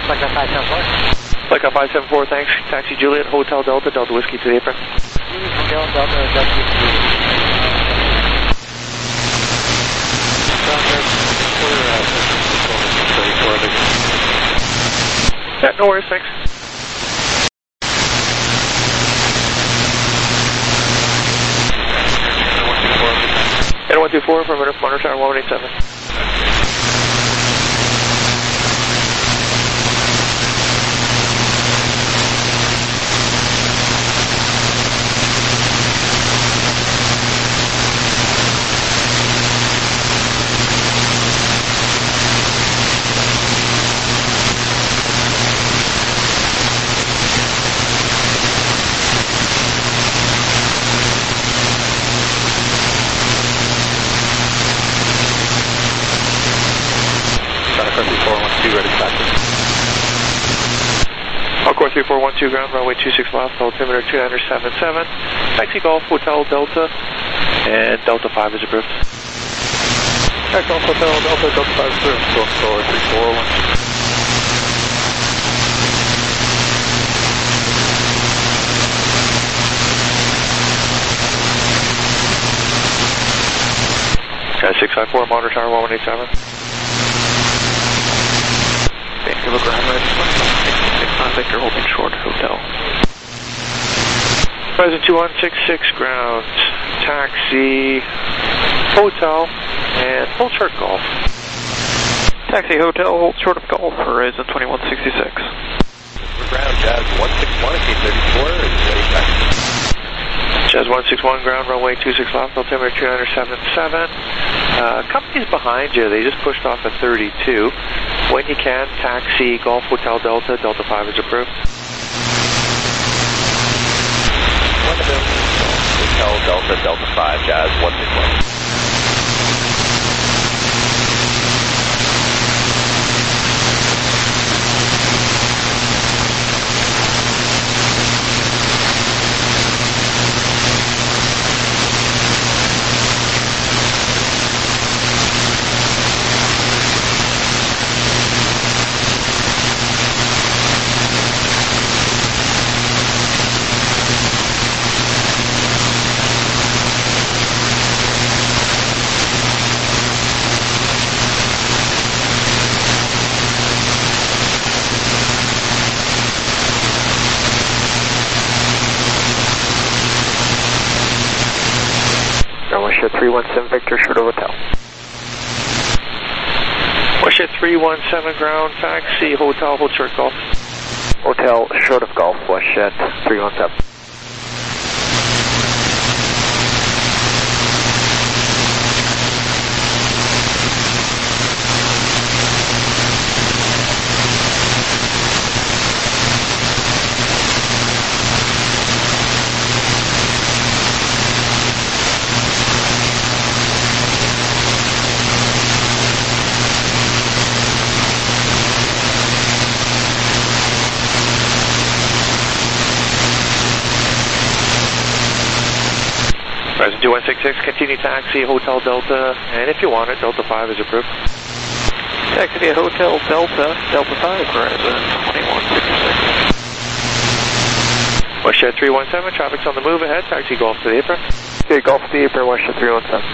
Flight 574. Flight 574, thanks. Taxi Juliet, Hotel Delta, Delta Whiskey to the apron. Hotel Delta, Delta Whiskey. Yeah, no worries, thanks. And 124 from Monitor Tower 187. Encore 3412 ground, runway 26 left, altimeter 2977. Taxi Golf Hotel Delta, and Delta 5 is approved. Taxi Golf Hotel Delta, Delta 5 is approved. Golf Tower 3412. Okay, 654, Monitor Tower 1187. Vancouver ground, right? 669 Victor, holding short, hotel. Present 2166 ground, taxi, hotel, and hold short golf. Taxi, hotel, hold short of golf, Horizon 2166. Ground, Jazz 161, K34, is ready taxi. Jazz 161 ground, runway 26 left, altimeter 2977. Company's behind you, they just pushed off at 32. When you can, taxi Golf Hotel Delta, Delta 5 is approved. Hotel Delta, Delta 5, Jazz 161. Westjet 317 Victor, short of hotel. Westjet 317 ground, taxi, hotel, hold short golf. Hotel, short of golf, Westjet 317. Present 2166, continue taxi, Hotel Delta, and if you want it, Delta 5 is approved. Taxi via Hotel Delta, Delta 5, Horizon 2166. Westjet 317, traffic's on the move ahead, taxi Golf to the apron. Okay, Golf to the apron, Westjet 317.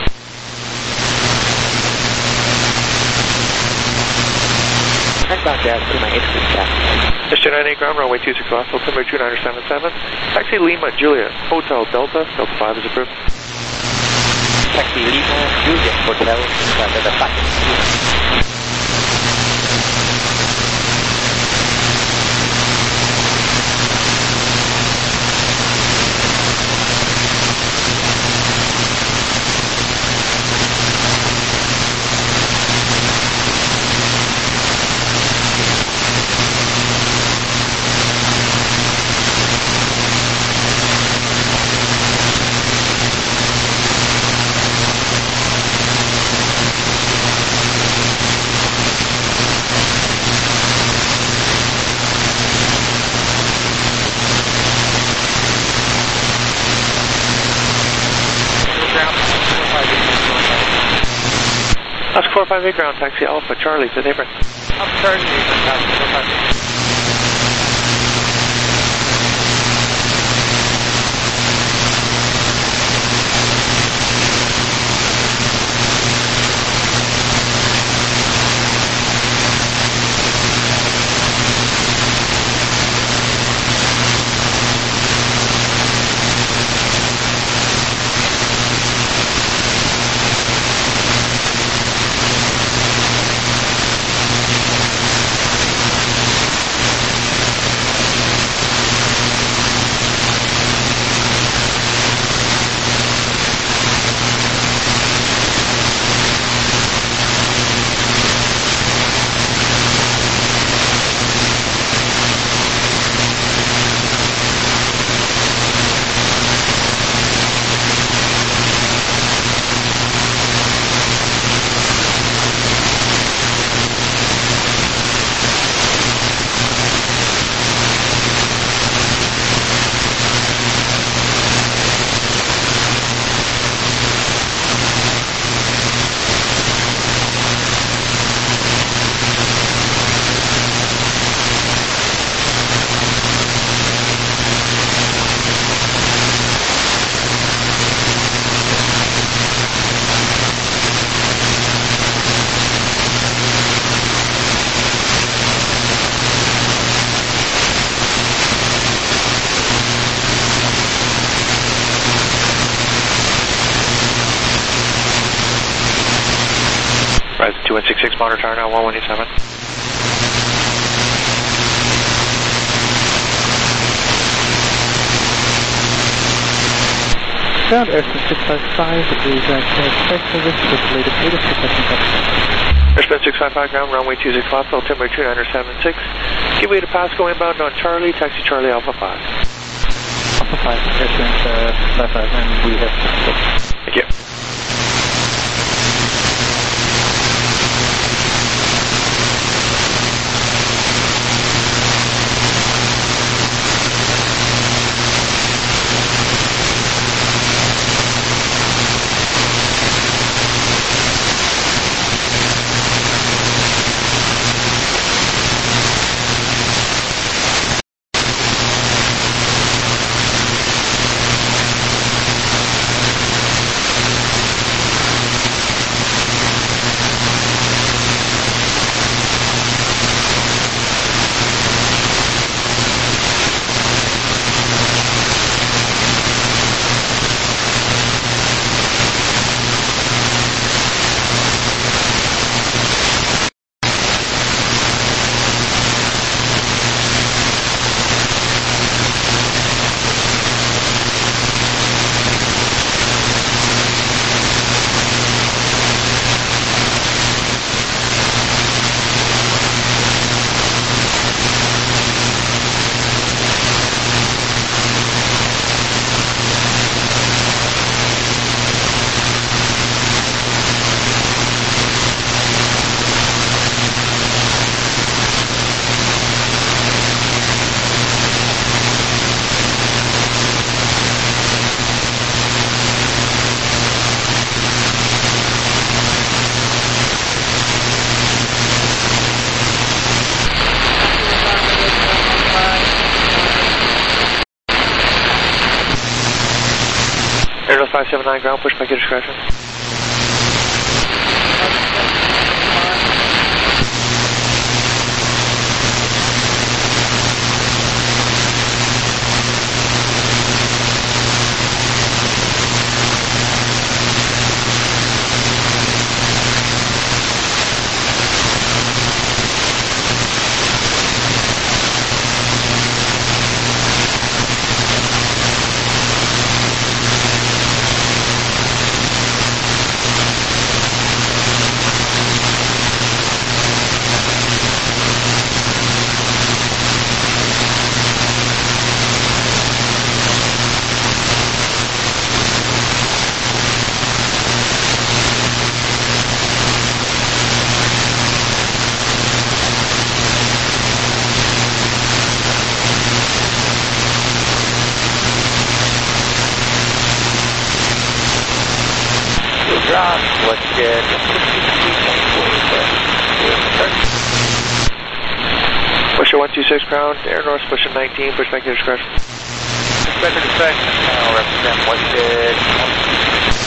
Southbound Jazz, to my 86 taxi. Mr. 98 ground, runway 26 left, altimeter 2977. Taxi Lima, Juliet, Hotel Delta, Delta 5 is approved. Taxi Lima, Juliet, Hotel, Delta 5. Oscar 458 ground, taxi Alpha, Charlie to the apron. I'm Charlie, taxi 458. 166 monitor tower now, 1187. Ground Airspan 655 is at flight service with latest data requesting Airspan 655 ground, runway 26 left, altimeter 2976. Give way to Pasco inbound on Charlie, taxi Charlie Alpha 5. Alpha 5, Airspan 55, and we have Pasco. Thank you. Air 579 ground, push back your discretion. Ground, what's good? Pusher 126 ground, air north, pushing 19, push back your discretion. Push back your discretion, now represent what's good.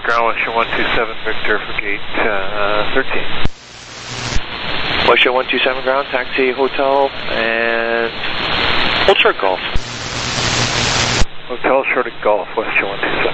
ground, Western 127 Victor for gate 13. Western 127 ground, taxi hotel and hold short golf. Hotel short at golf, Western 127.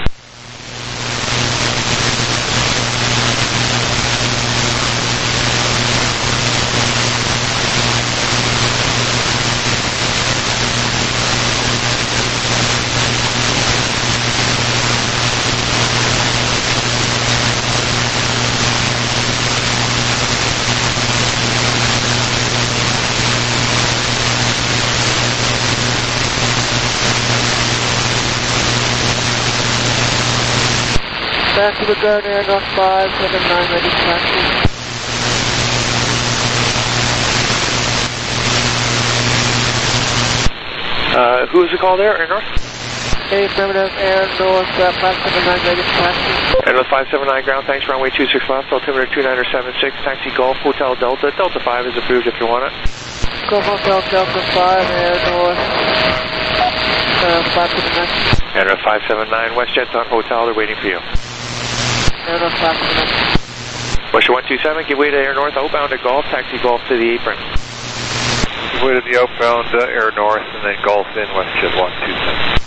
Back to the guard, Air North 579, ready to taxi. Who is the call there, Air North? Hey, affirmative, Air North 579, ready to taxi. Air North 579 ground, thanks, runway 26 left, altimeter 2976, taxi Golf Hotel Delta. Delta 5 is approved if you want it. Golf Hotel Delta 5, Air North 579. Air North 579, WestJet's on hotel, they're waiting for you. Air North 579. Western 127, give way to Air North, outbound to Golf, taxi Golf to the apron. Give way to the outbound Air North and then golf in WestJet 127.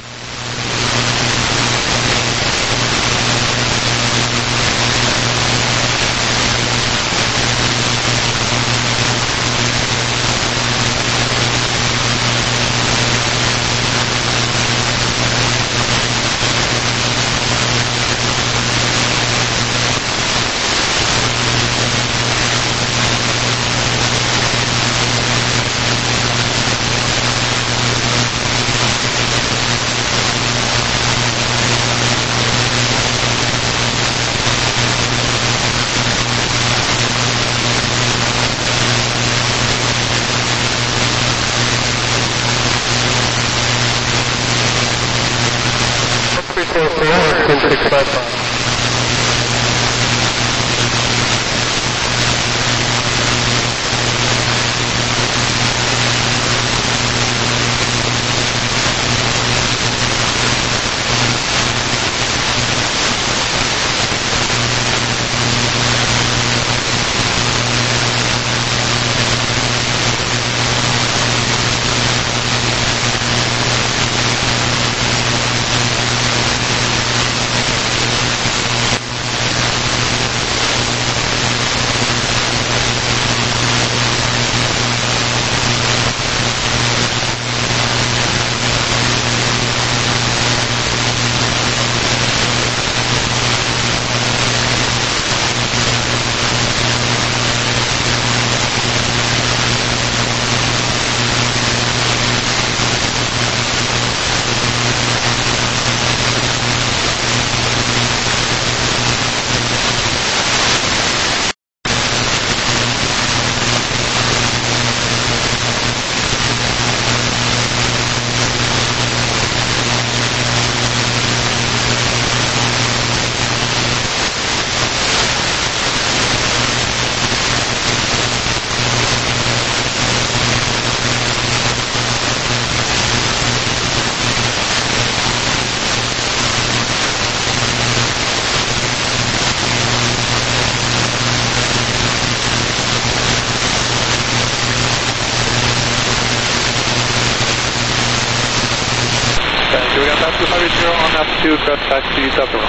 Taxi Delta.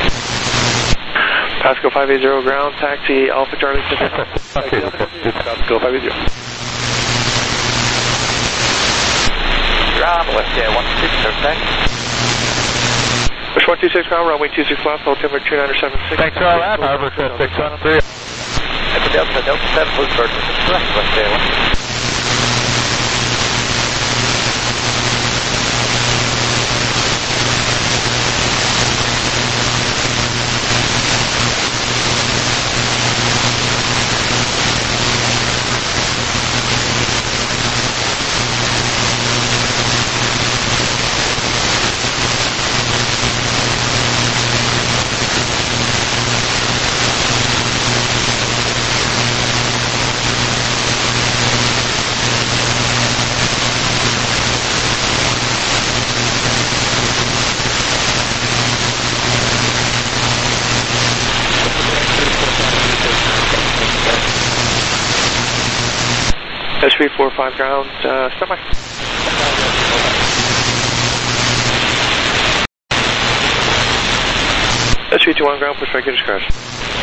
Pasco 580 ground, taxi Alpha Charlie to Pasco 580. Ground, WestJet 126, taxi. Push 126 ground, runway 26 left, altimeter 2976. Thanks for all that, Harbor 613. Delta 7, Bluebird, WestJet 1. S345 ground, standby. S321 ground, push back to discretion.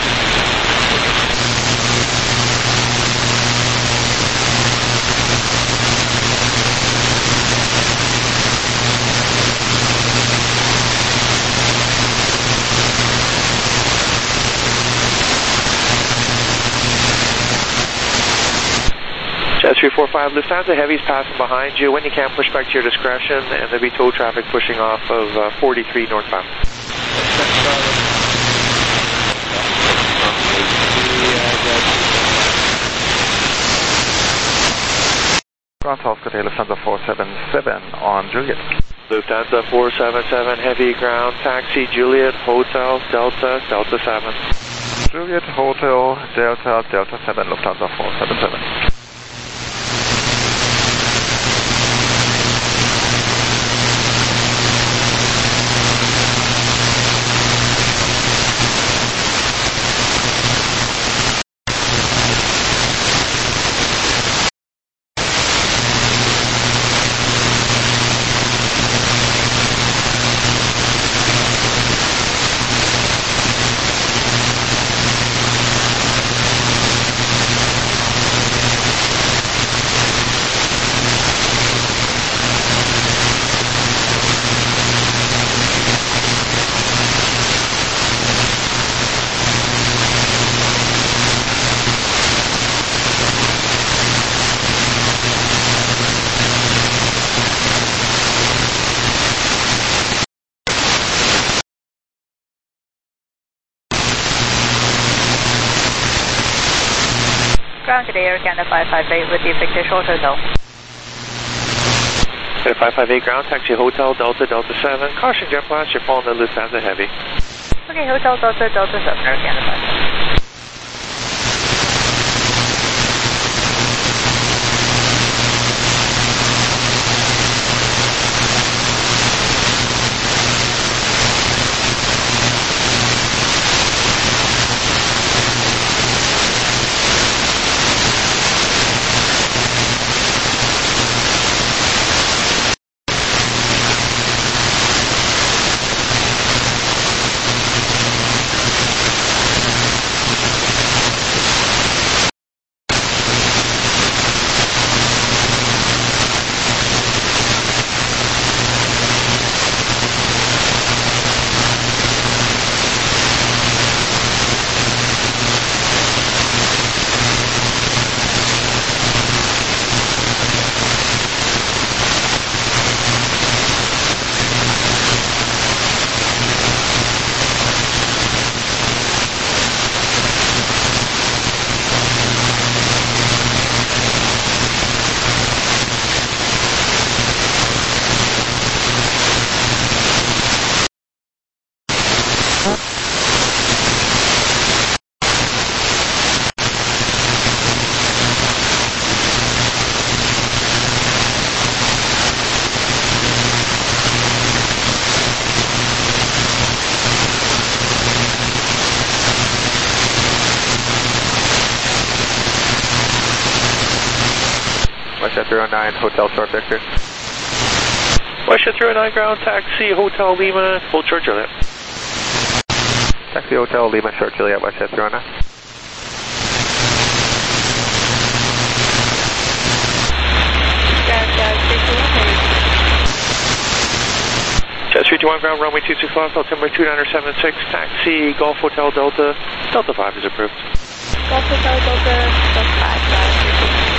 Jet 345, Lufthansa Heavy's passing behind you. When you can, push back to your discretion, and there'll be tow traffic pushing off of 43 northbound. Ground South Good Day, Lufthansa 477 on Juliet. Lufthansa 477, heavy ground, taxi, Juliet, Hotel, Delta, Delta 7. Juliet, Hotel, Delta, Delta 7, Lufthansa 477. Ground today, Air Canada 558 with the Victor Short Hotel. Air 558 ground, taxi, Hotel, Delta, Delta 7. Caution jet blast, you're following the Lufthansa Heavy. Okay, Hotel, Delta, Delta 7, Air Canada 558. Westjet 309, Hotel Short Victor. Westjet 309 ground, taxi, Hotel Lima, full short Juliet. Taxi, Hotel Lima, Short Juliet, Westjet 309. Jet 321 ground, runway 26 left, altimeter 2976, taxi, Golf Hotel Delta, Delta 5 is approved. Golf Hotel Delta, Delta 5,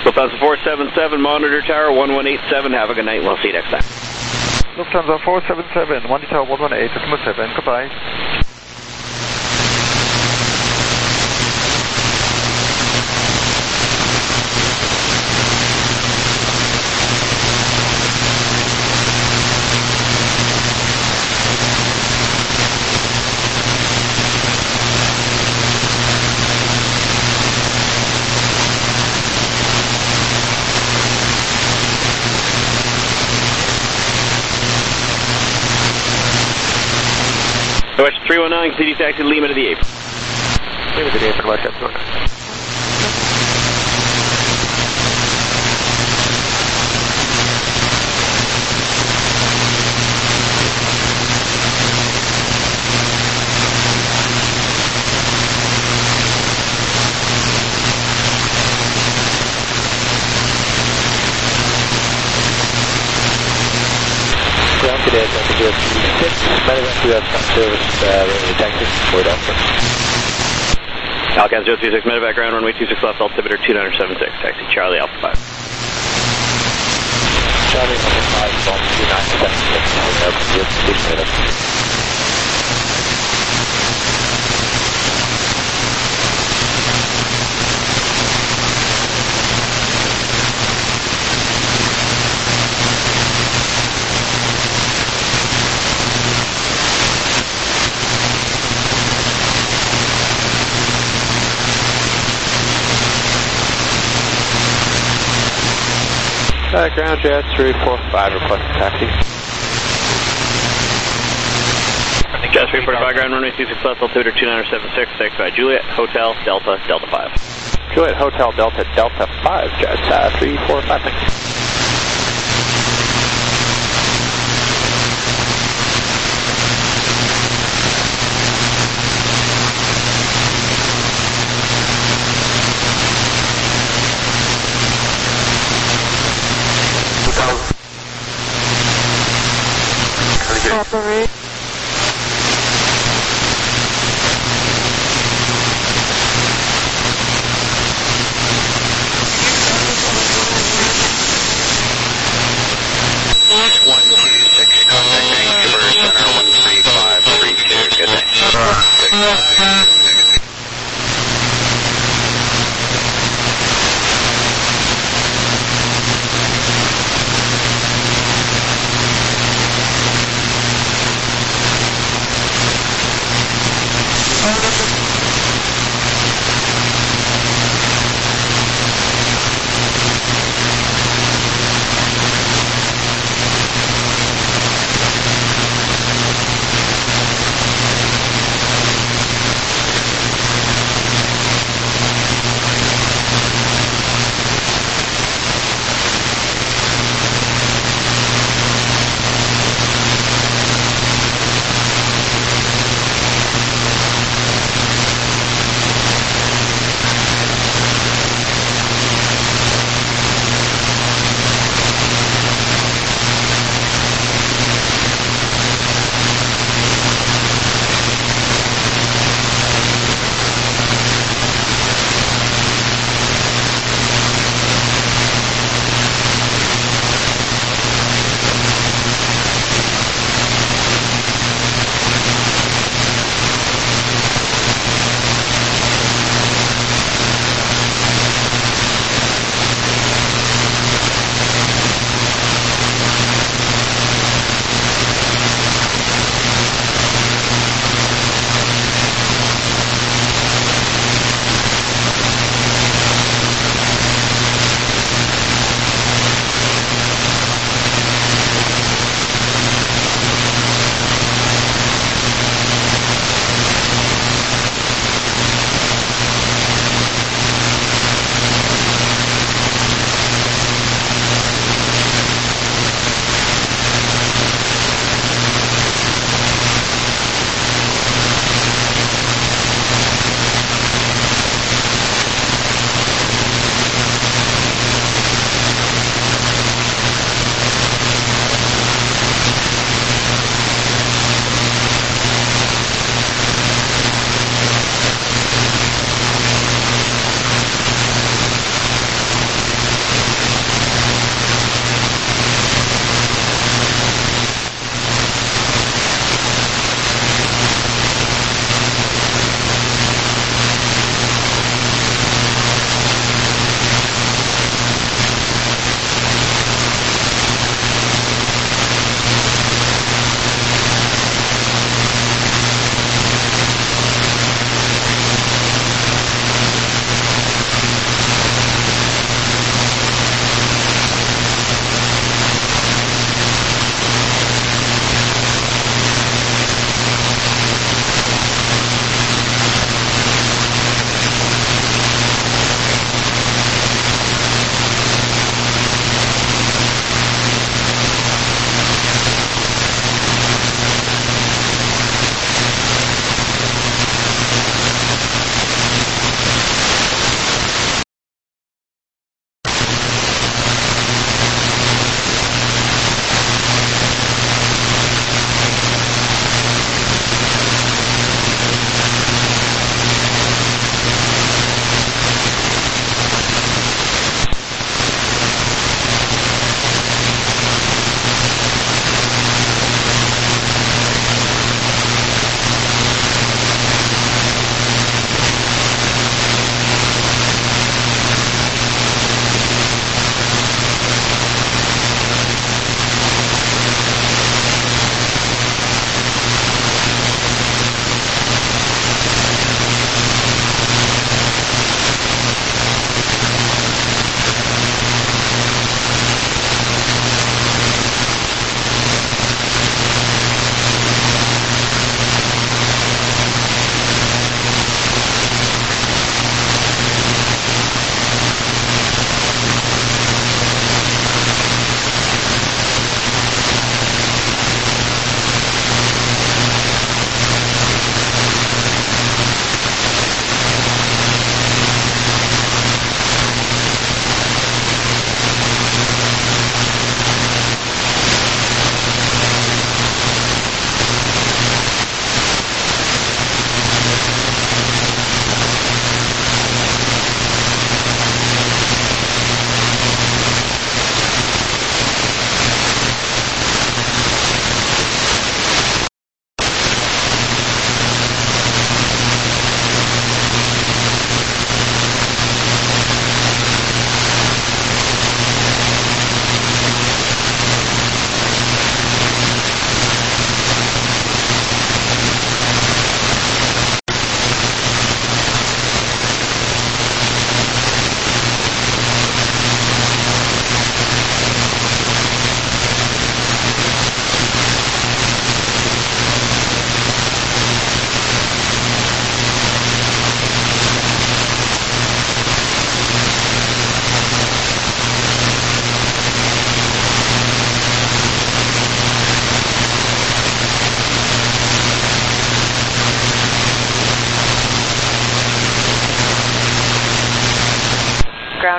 Lufthansa 477, monitor tower 1187. Have a good night. We'll see you next time. Lufthansa 477, monitor 118.7. Goodbye. West 319, continue taxi Lima to the 8. Lima to the 8 for West 319. Ground today, Delta 036, Medevac 2 outside service, taxi for Delta. Alcaz 036, Medevac ground, runway 26 left, altimeter 2976, taxi Charlie Alpha 5. Charlie Alpha 5, Golf 2976, ground jet 345, request taxi. Jet 345, ground runway 26 left, altimeter 2976, taxi by Juliet, Hotel, Delta, Delta 5. Juliet, Hotel, Delta, Delta 5, jet 345, thanks. Operate.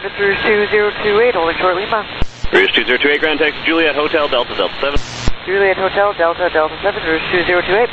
to Cruise 2028, holding short Lima. Cruise 2028, ground taxi Juliet Hotel, Delta 7. Juliet Hotel, Delta 7, Cruise 2028.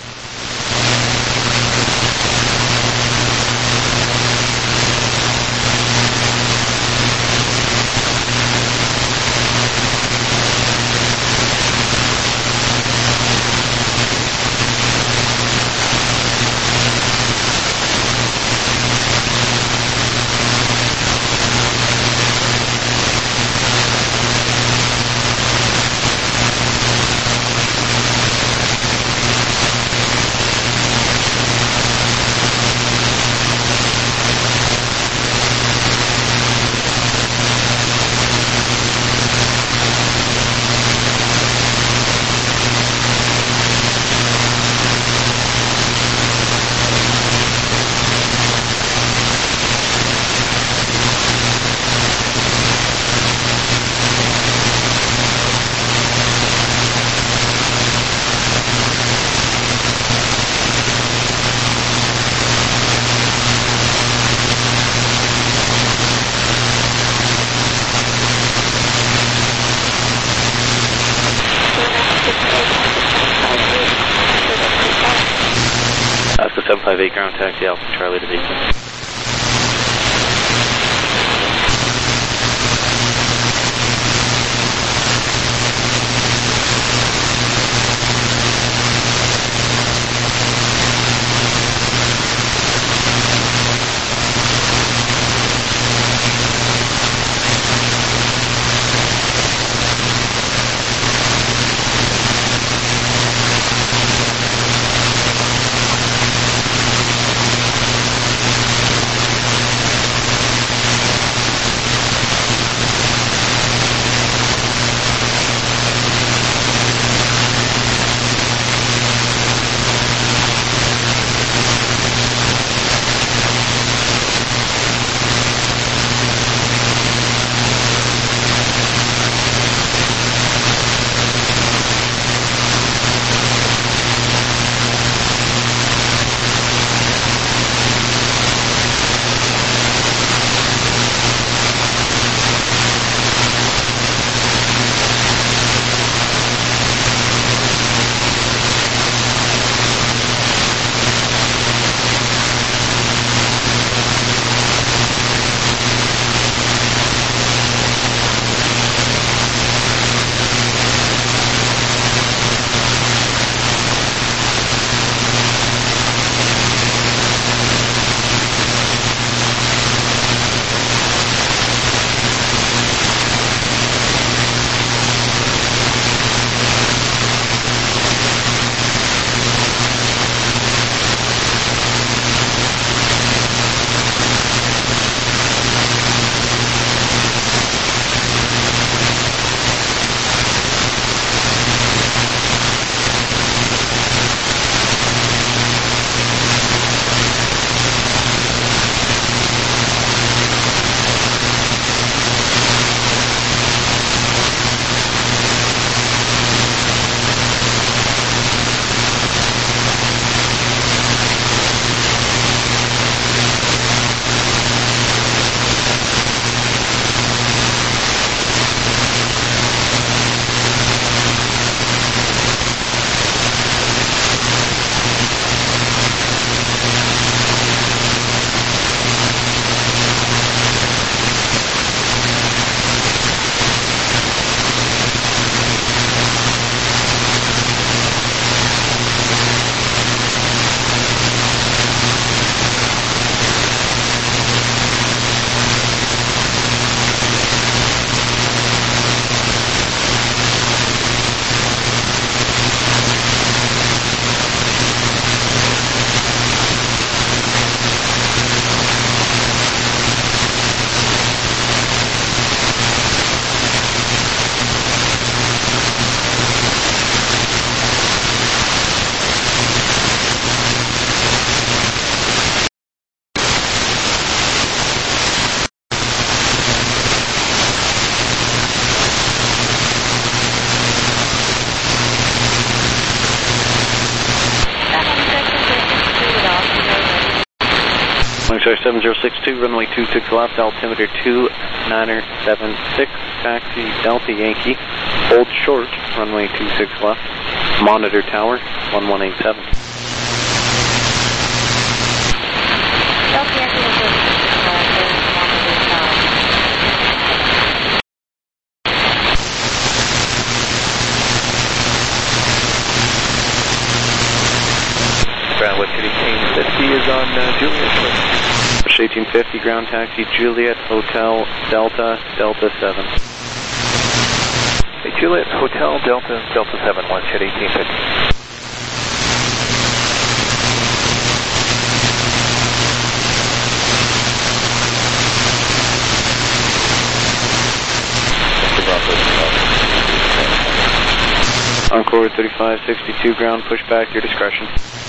Alaska 758, ground taxi Alpha Charlie to Beacon. Sorry, 7062, runway 26 left, altimeter 2976, taxi Delta Yankee, hold short, runway 26 left, monitor tower, 1187. Delta Yankee, monitor tower. Ground West 1850 is on Juliet. 1850, ground taxi Juliet, Hotel Delta, Delta 7. Hey, Juliet, Hotel Delta, Delta 7, once hit 1850. Encore 3562, ground, push back, your discretion.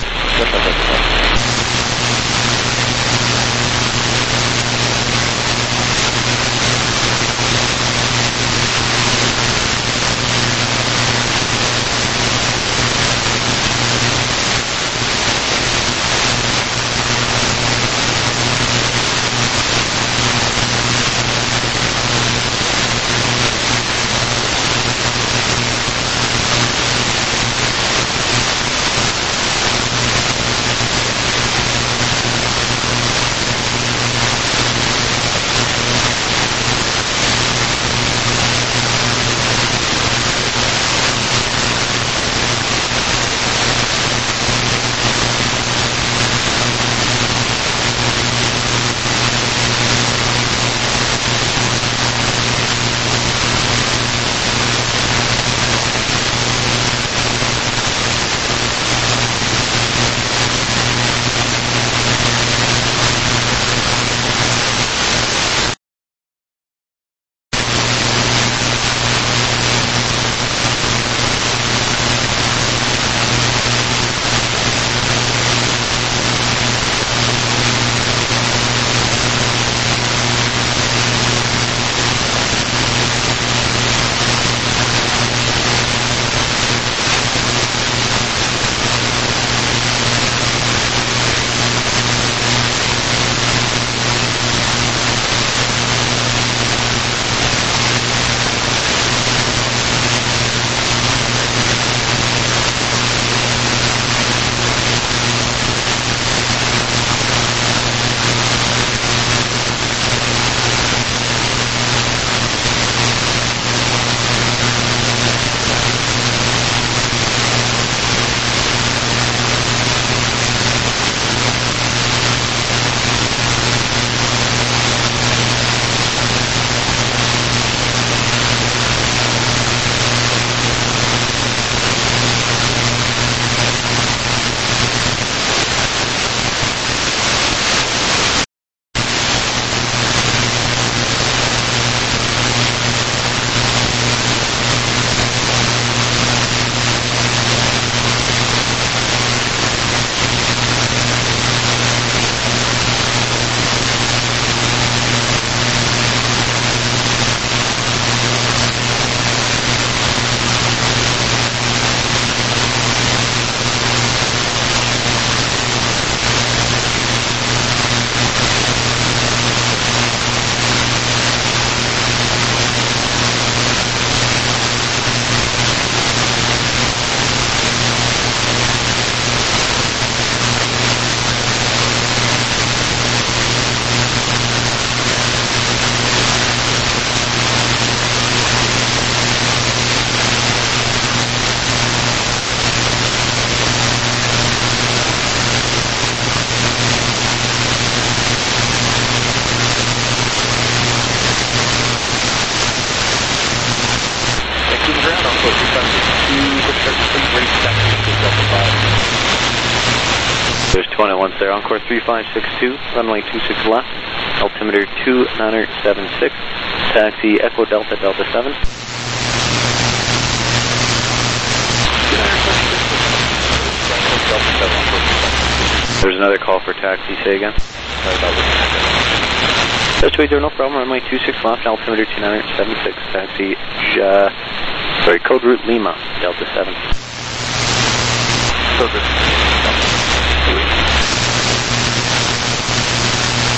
There's 21 there, Encore 3562, runway 26 left, altimeter 2976, taxi Echo Delta, Delta 7. There's another call for taxi, say again. Just wait there, no problem, runway 26 left, altimeter 2976, taxi, code route Lima, Delta 7. Code route.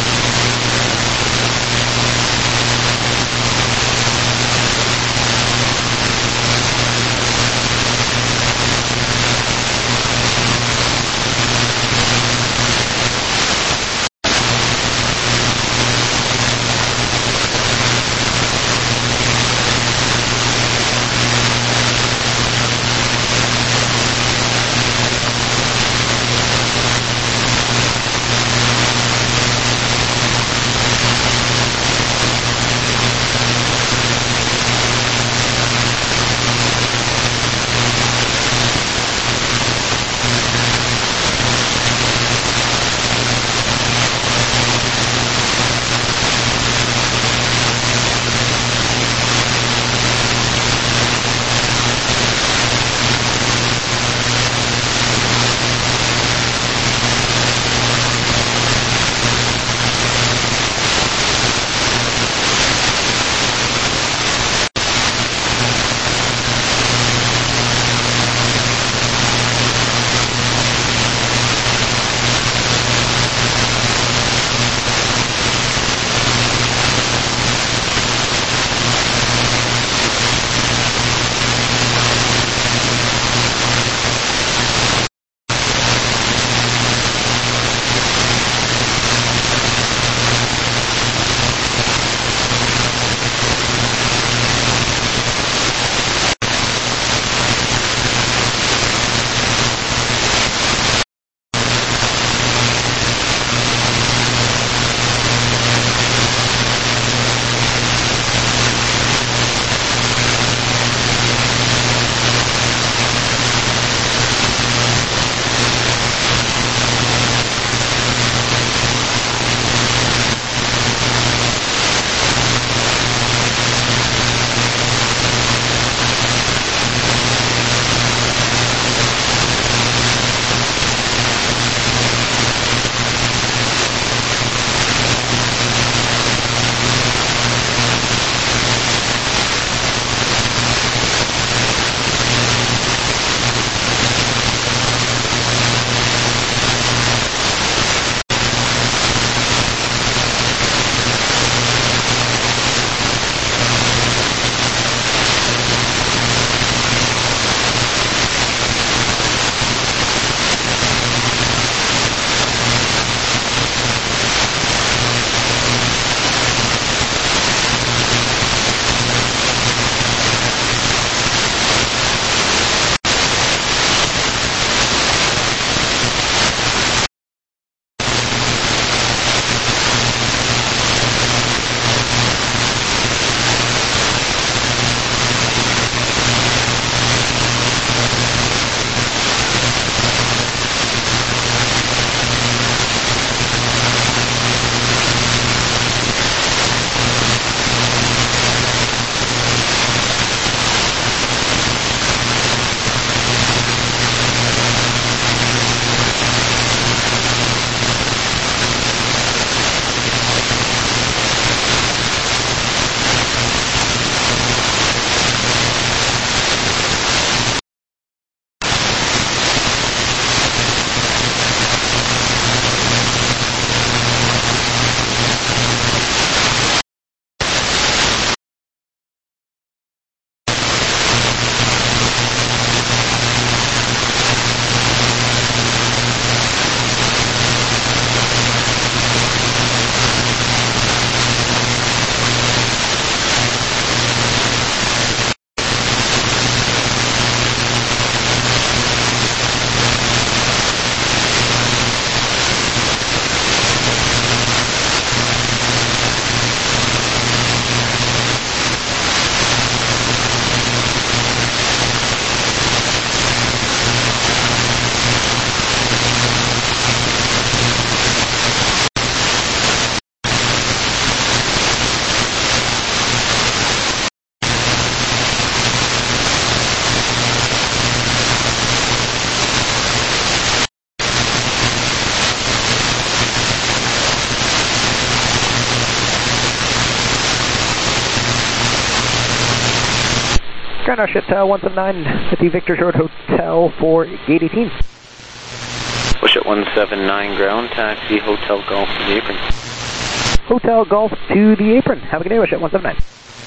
Ground Hotel 179 at the Victor's Road Hotel for gate 18. Wishjet 179 ground, taxi Hotel Golf to the apron. Hotel Golf to the apron. Have a good day, Wishjet 179.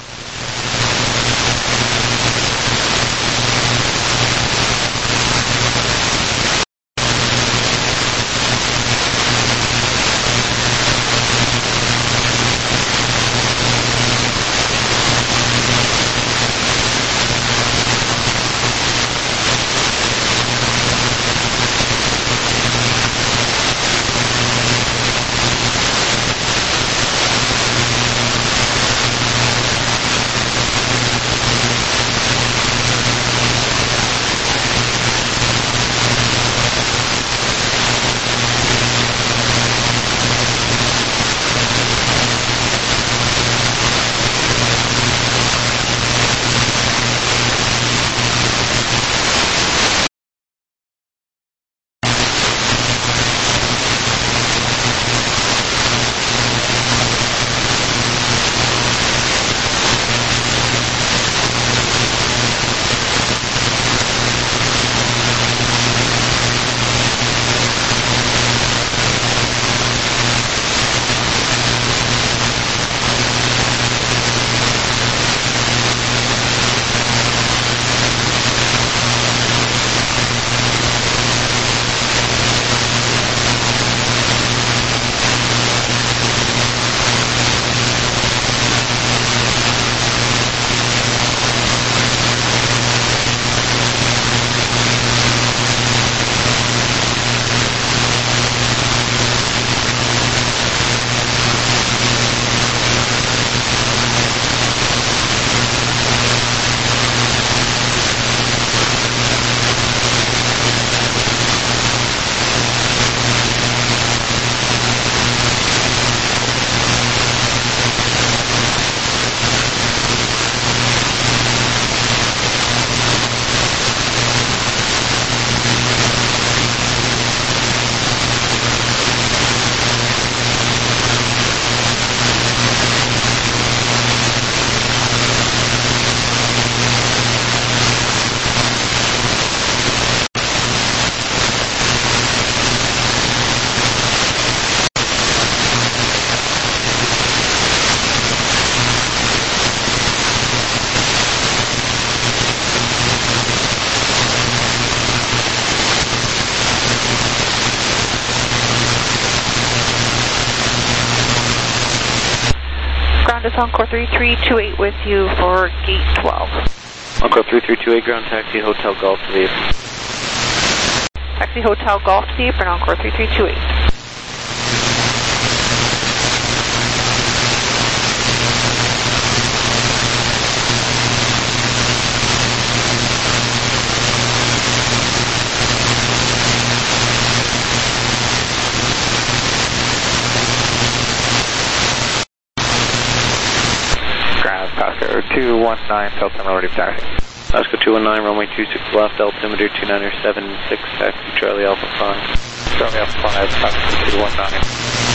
Encore 3328 with you for gate 12. Encore 3328 ground, taxi Hotel Golf to the apron. Taxi Hotel Golf to the apron, Encore 3328. Pasco 219, Altimeter ready for taxi. Pasco 219, runway 26 left, altimeter 2976, taxi Charlie Alpha 5. Charlie Alpha 5, Pasco 219.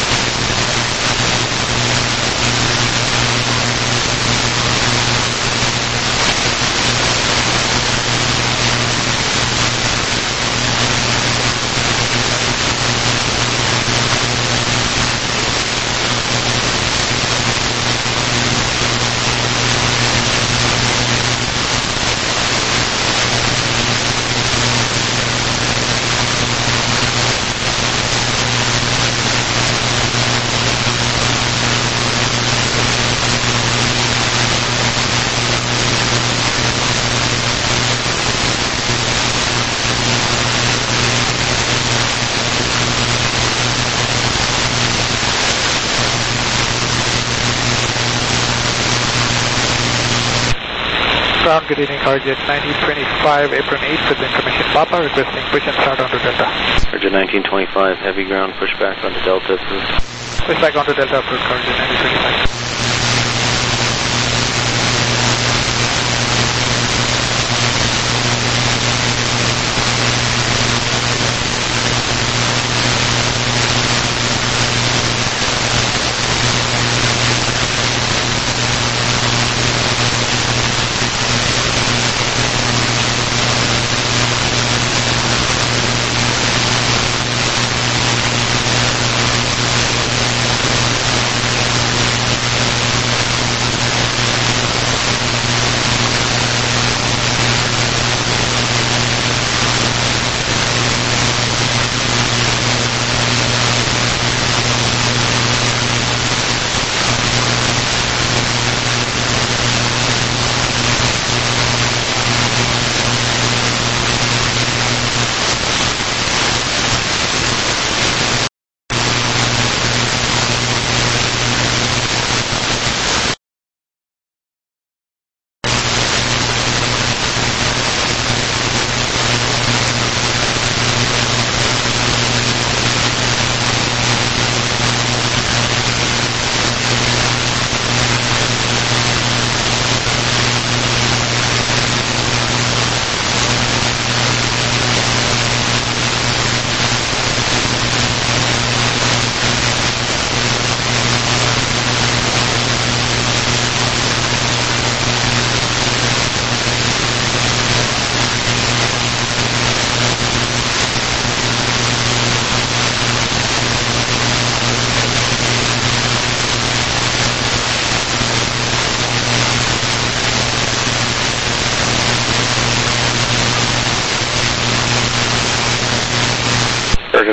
Ground, good evening, Carjet 1925, apron 8 with information Papa, requesting push and start onto Delta. Carjet 1925, heavy ground, push back onto Delta, please. Push back onto Delta, approach Carjet 1925.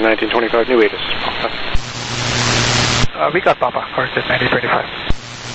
1925, New 8 is Papa. We got Papa, Carjet 1925.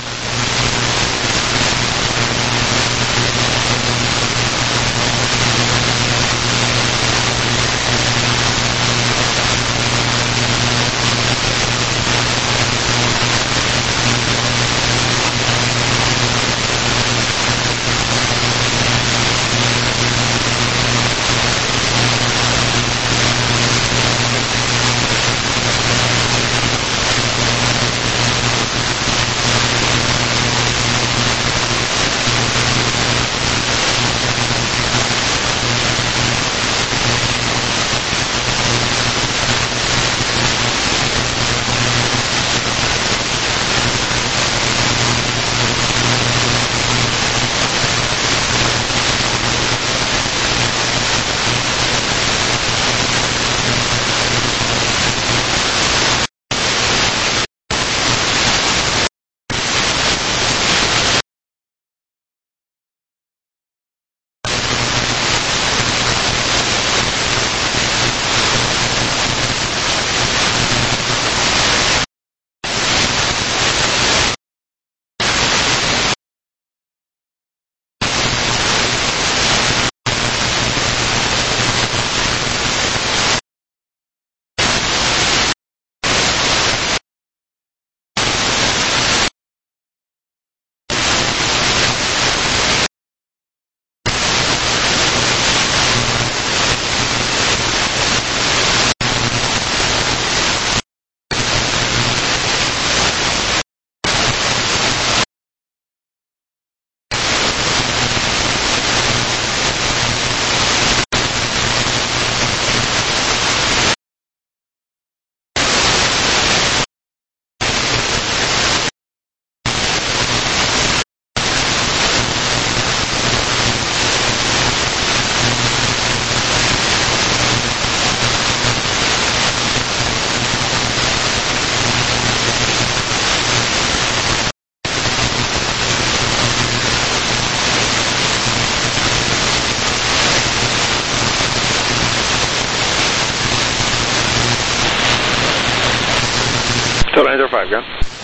Total 905, ground.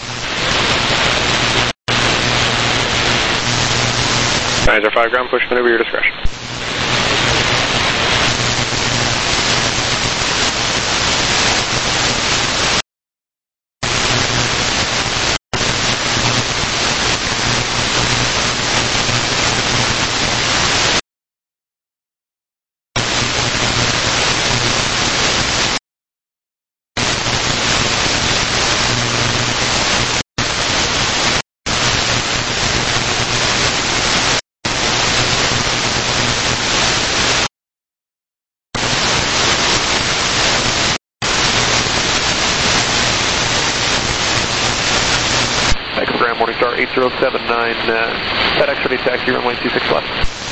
905, ground, push maneuver your discretion. Morningstar 8079, FedEx ready taxi, runway 26 left.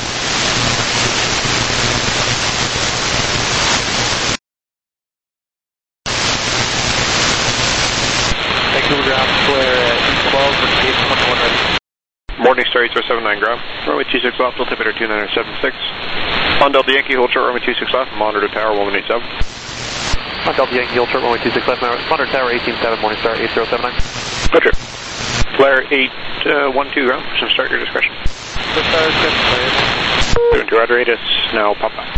Vancouver ground, clear at 12 and 821 ready. Morningstar 8079, ground. Runway 26 left, altimeter 2976. On Delta Yankee, hold short, runway 26 left, monitor tower 1187. On Delta Yankee, hold short, runway 26 left, monitor tower 187, Morningstar 8079. Roger. Flare 812, ground. Push and start your discretion. Doing to rudder radius, now pop up.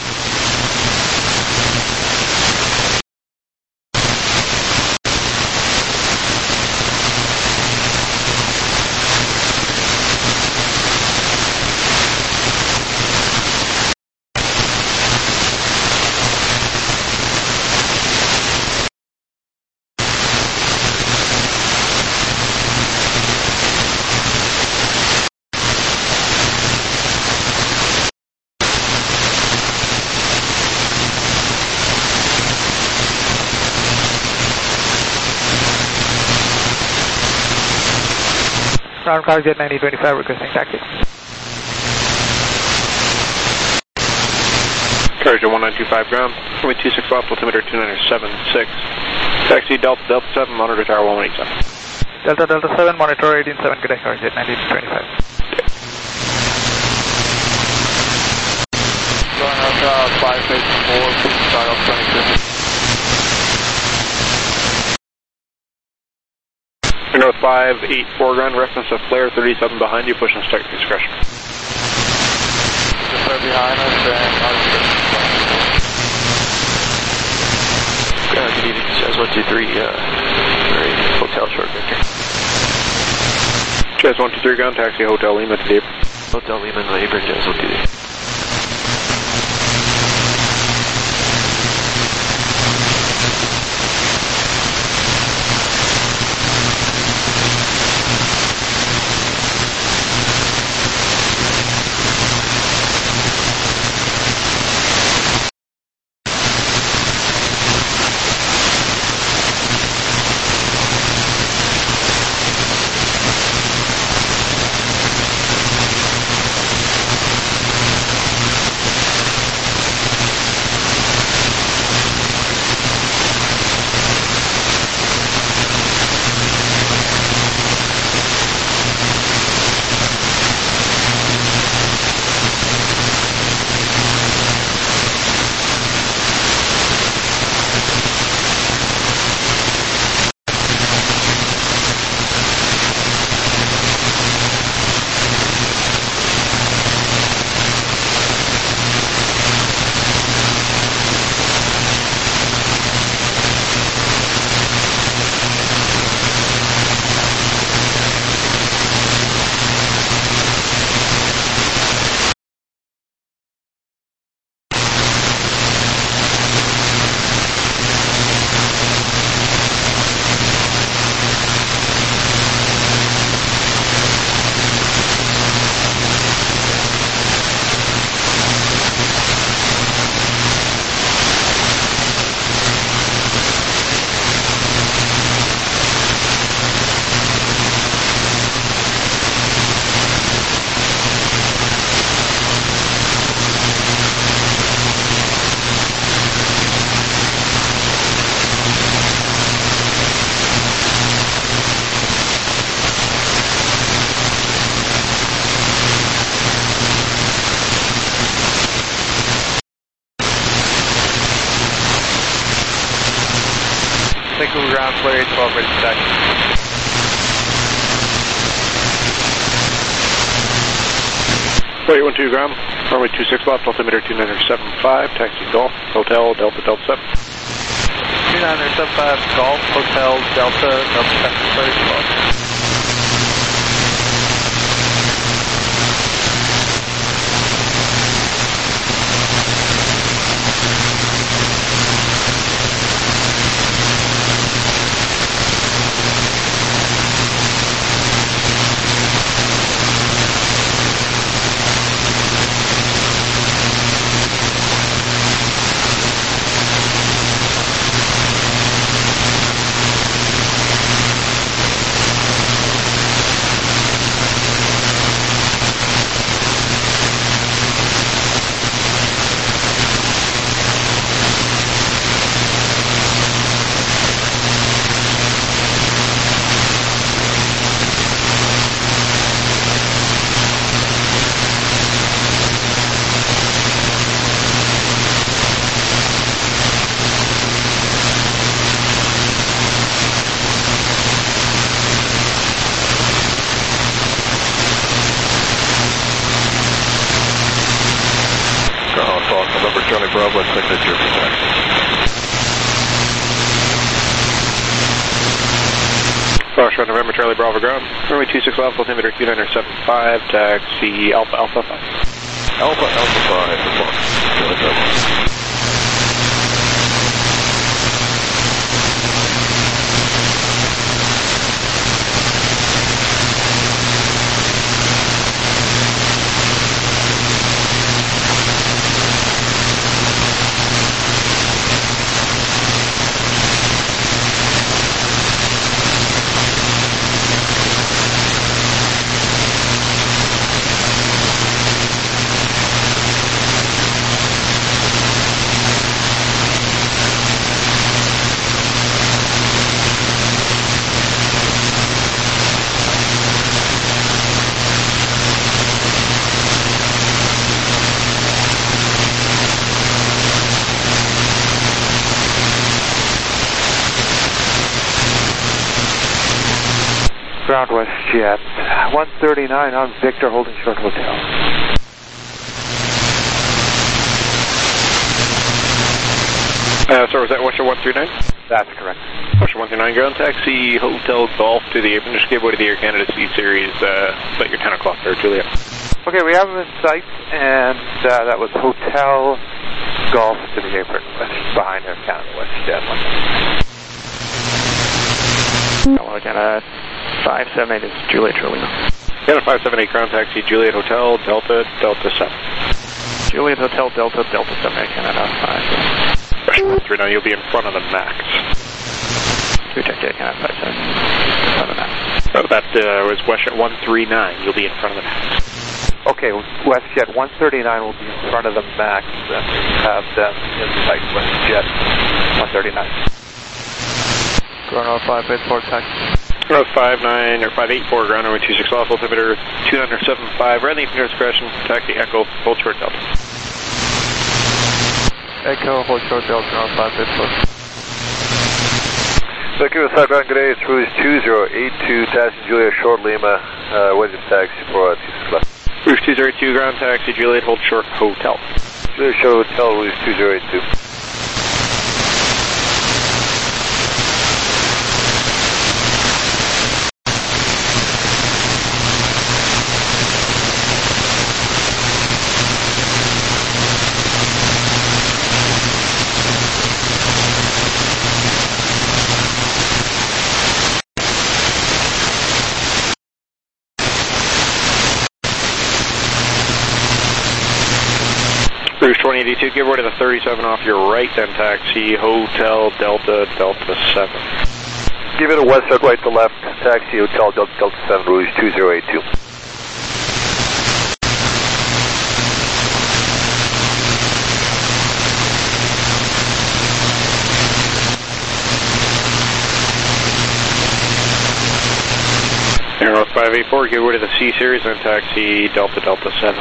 Ground Carjet 9025 requesting taxi. Carriage 1925, ground. Runway 26 left, altimeter 2976. Taxi Delta 7, monitor tower 1187. Delta 7, monitor 187, good day, Carjet 9025. Going out 584, please start off 22. North 584 ground, reference of flare 37 behind you, push and start discretion. Just right behind us and Good evening, Jazz 123, Hotel Short Victor. Jazz 123 ground, taxi Hotel Lima to Dave. Hotel Lima and Labor, Jazz 123. Vancouver ground, flare 12, ready to taxi. Flare 12 ground, runway 26 left, altimeter 2975, taxi Golf, Hotel, Delta, Delta 7. 2975, Golf, Hotel, Delta, Delta 7, flare 12. Charlie Bravo, signature for taxi. Fox November, Charlie Bravo ground. Runway 26 left, altimeter 2975, taxi Alpha Alpha 5. Alpha Alpha 5, for Fox. Ground WestJet 139 on Victor, holding short hotel. So was that WestJet 139? That's correct. WestJet 139, ground taxi, Hotel Golf to the apron. Just give way to the Air Canada C Series, about your 10 o'clock there, Juliet. Okay, we have them in sight, and that was Hotel Golf to the apron, behind Air Canada WestJet. Hello, Canada 578 is Juliet Trolino. Canada 578, ground taxi, Juliet Hotel, Delta, Delta 7. Juliet Hotel, Delta, Delta 7, Air Canada 5. WestJet 139, you'll be in front of the MAX. Check Air Canada 57, in front of the MAX. That was WestJet 139, you'll be in front of the MAX. Okay, WestJet 139 will be in front of the MAX, and we have them in sight, WestJet 139. Ground 584 taxi. Ground 59 or 584, ground number 26 off, altimeter 2975, landing from your discretion, taxi Echo, hold short Delta. Echo, hold short Delta, ground 584. So give us a ground, good day, it's Rouge 2082, taxi Juliet Short Lima, Wedges taxi for 26 left. Rouge 2082, ground taxi, Juliet, hold short hotel. Juliet Short Hotel, Rouge 2082. Rouge 2082, give way to the 37 off your right, then taxi Hotel Delta Delta 7. Give it a WestJet right to left, taxi Hotel Delta Delta 7, Rouge 2082. Air North 584, give way to the C Series, then taxi Delta Delta 7.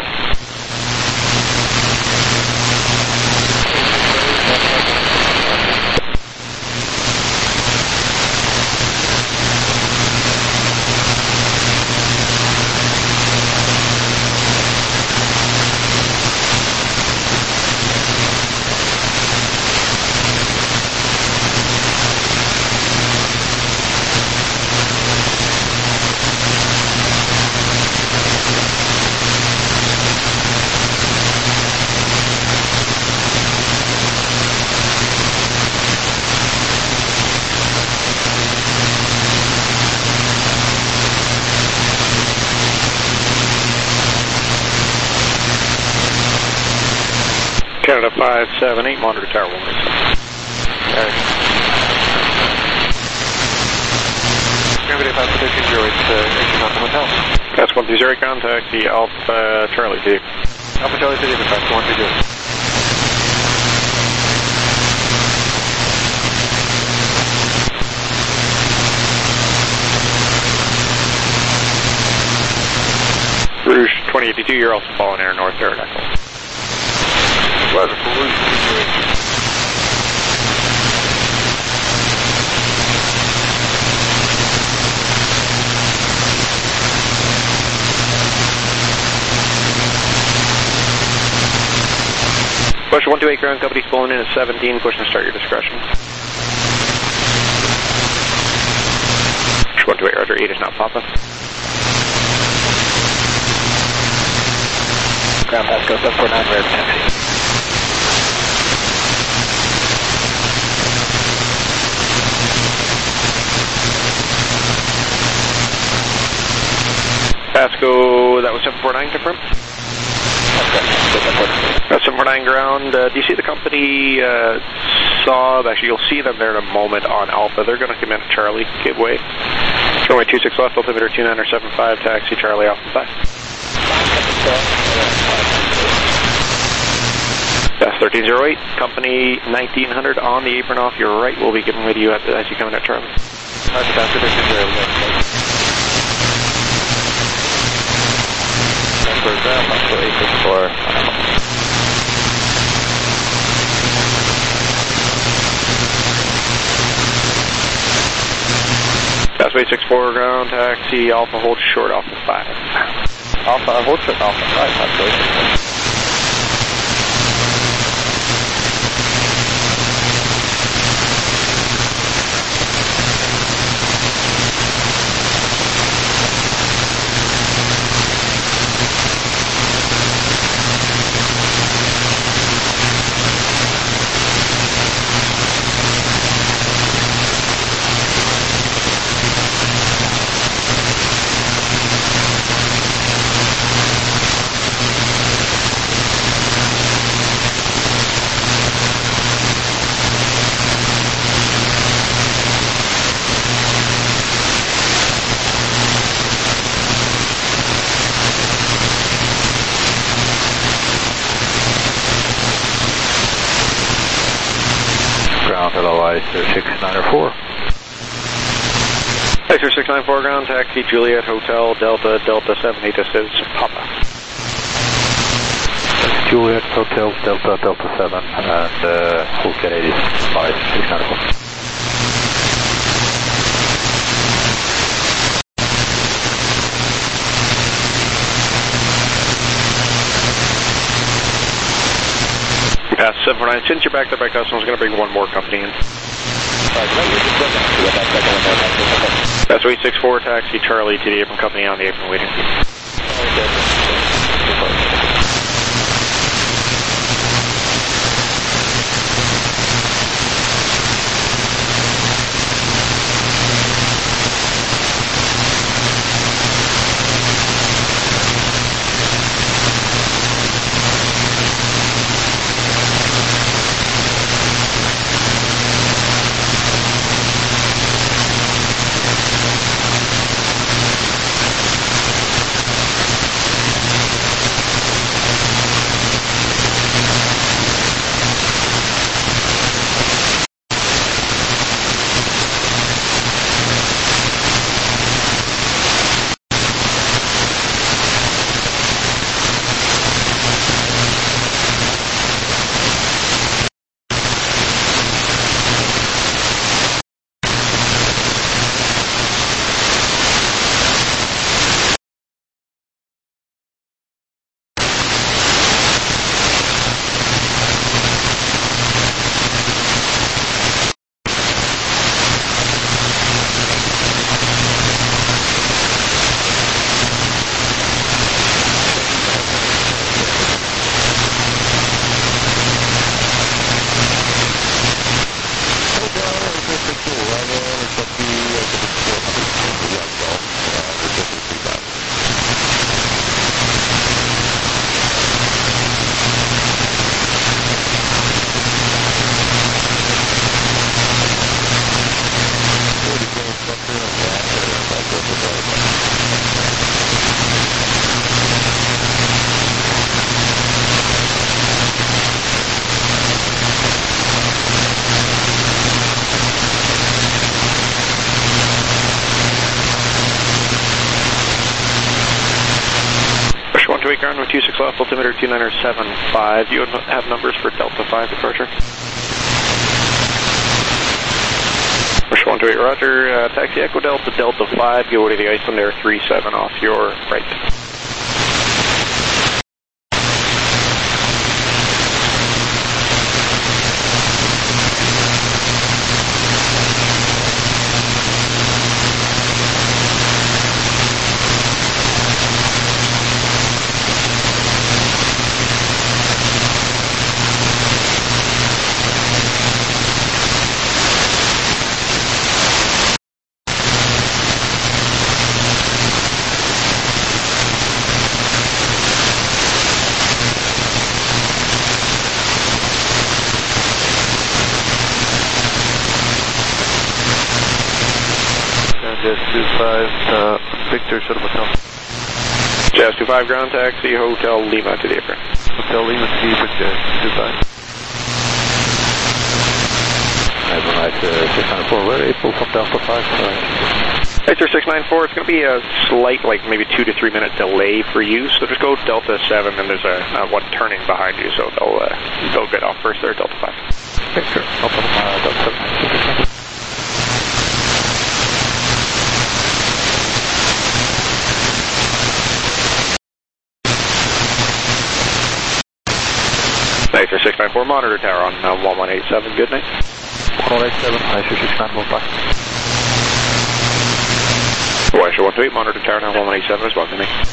Canada 578, monitor tower 1. Canada 570, it's Alpha Hotel. That's 130, contact the Alpha Charlie vehicle. Alpha Charlie City, the 130. Rouge 2082, you're also following Air North Air Echo. Weather for Rouge 2082. Push 128 ground, company's pulling in at 17, push and start your discretion. Push 128, Roger, 8 is not Papa. Ground Pasco 749, rear taxi. Pasco, that was 749, confirm? That's 749 ground. Do you see the company Saab? Actually, you'll see them there in a moment on Alpha. They're going to come in at Charlie, give way. Runway 26 left, altimeter 2975, taxi Charlie off the side. That's 1308, company 1900 on the apron off your right. We'll be giving with you as you come in at Charlie. That's 1308. Ground, Pasco 864. That's Jasway 64 ground, taxi, Alpha hold short, Alpha 5. Alpha, hold short, Alpha 5, population. LOI 694. Vector 694 ground, taxi Juliet Hotel Delta Delta 78, this is Papa. Juliet Hotel Delta Delta 7 and hold Kennedy 5694. Pass 749. Since you're backed up by customers, I'm going to bring one more company in. That's 864 taxi Charlie to the apron company on the apron waiting. Ground with 26 left, altimeter 2975. You have numbers for Delta 5 departure. Push 128, roger. Taxi Echo Delta, Delta 5, go to the Iceland Air 37 off your right. Victor Shuttle Hotel. Jazz 25 ground taxi, Hotel Lima to the apron. Hotel Lima to the apron, Jazz 25. Overnight 694, where April from Delta 5. Hey, sir, 694, it's going to be a slight, like maybe 2 to 3 minute delay for you, so just go Delta 7 and there's a one turning behind you, so they'll get off first there, Delta 5. Victor, Delta 7. 4, monitor tower on 1187, good night. 1187, Aisha 6915. Aisha 128, monitor tower now 1187 as well, good night.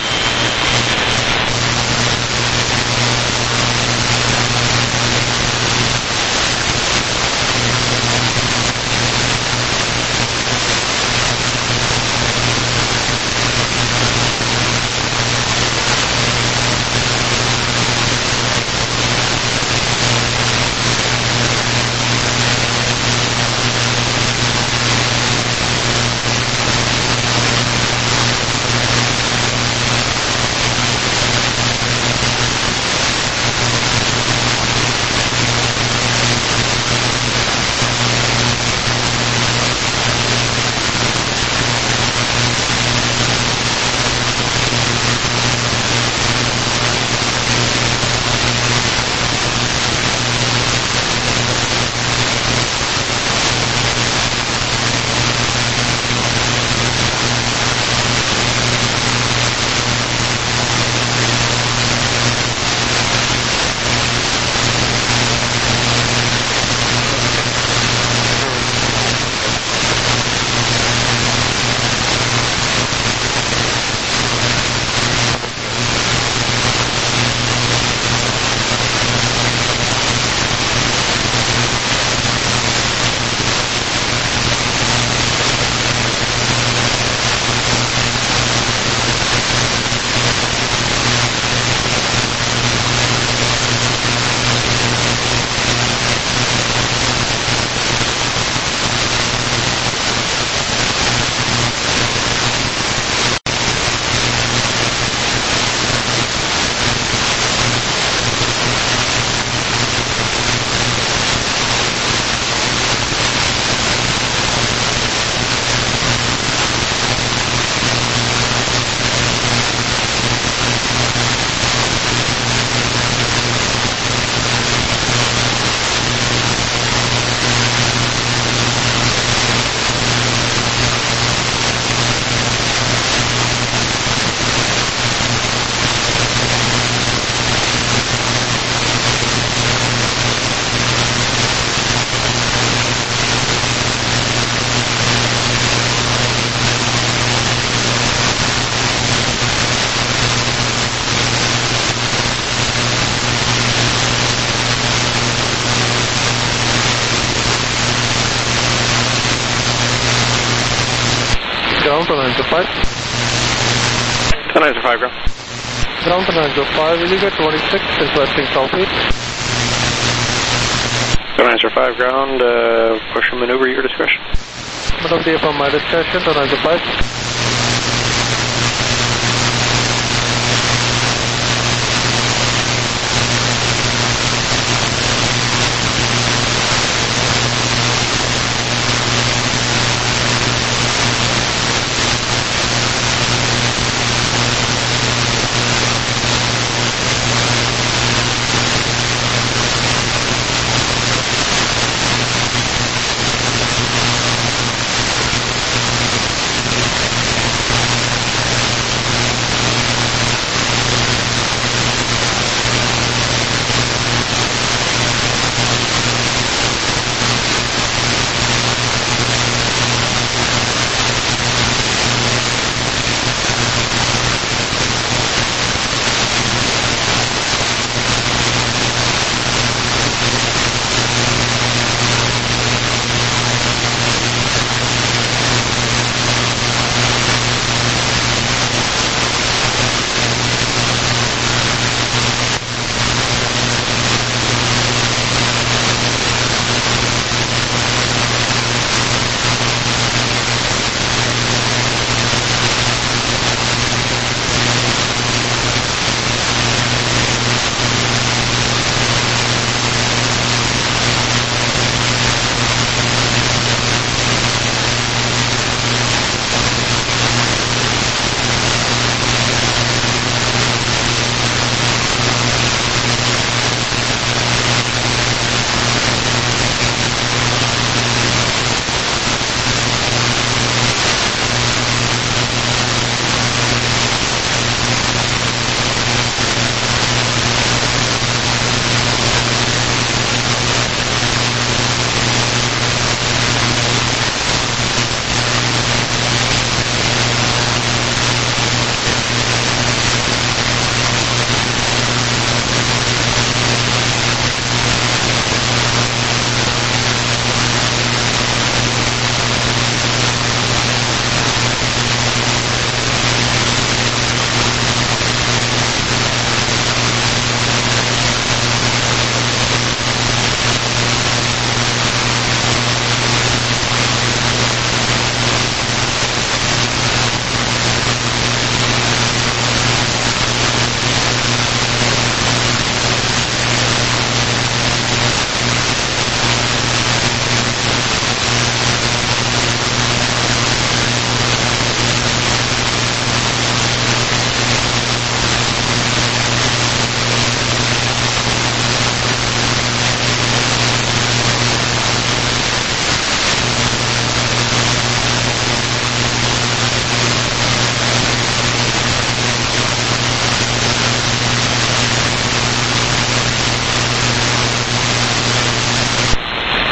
Ground to 905. 905, ground. Ground to 905, will you get 26 requesting southeast? 905, ground, push and maneuver your discretion. Madam D from my discretion to 905.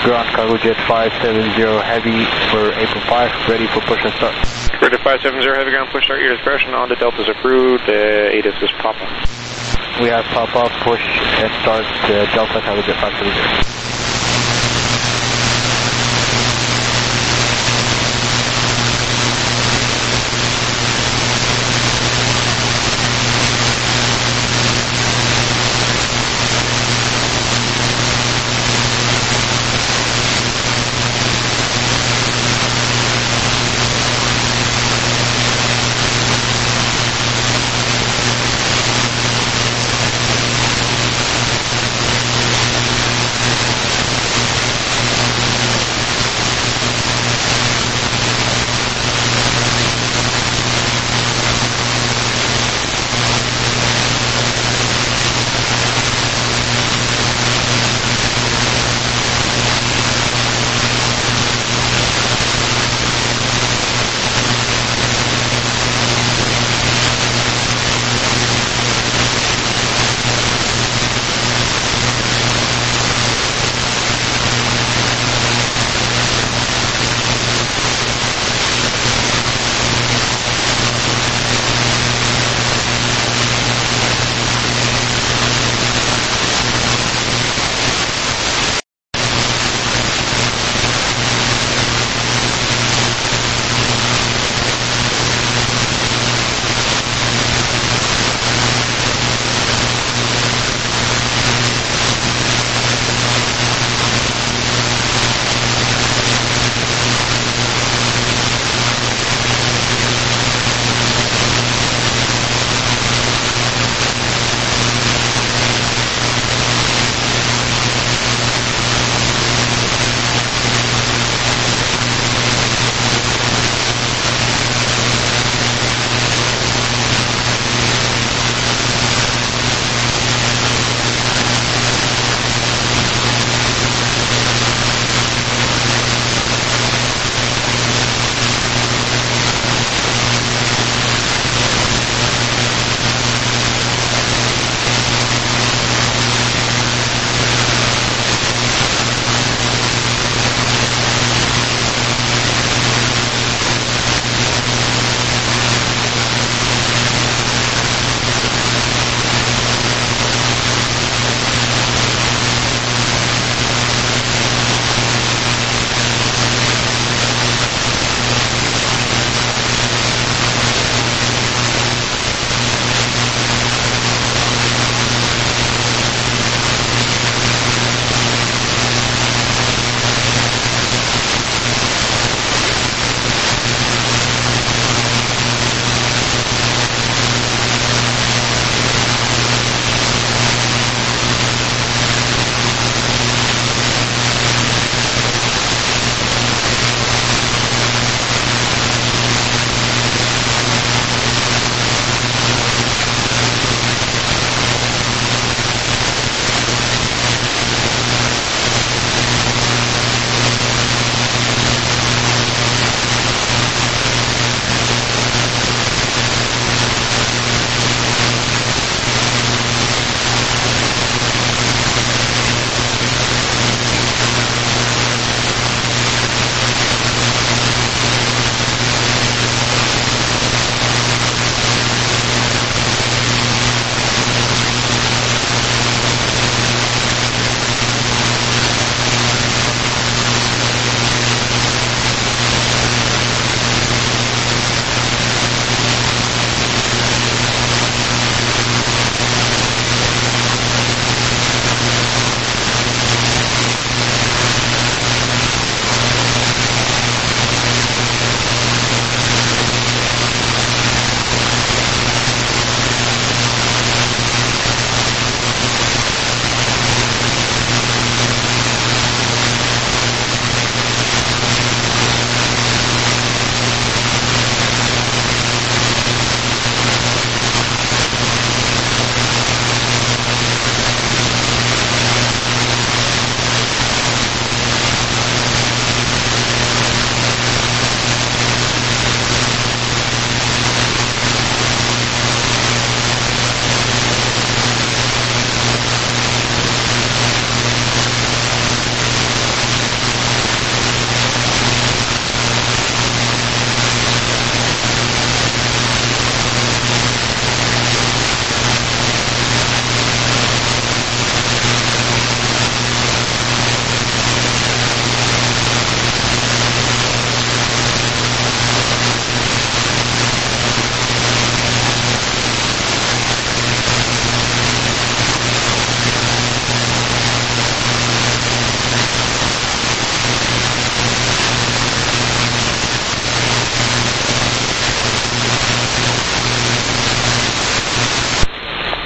Ground Cargojet 570 Heavy for April 5, ready for push and start. Roger 570 Heavy ground, push start your discretion on the Delta's approved, ATIS is Papa. We have Papa, push and start Delta Cargojet 570.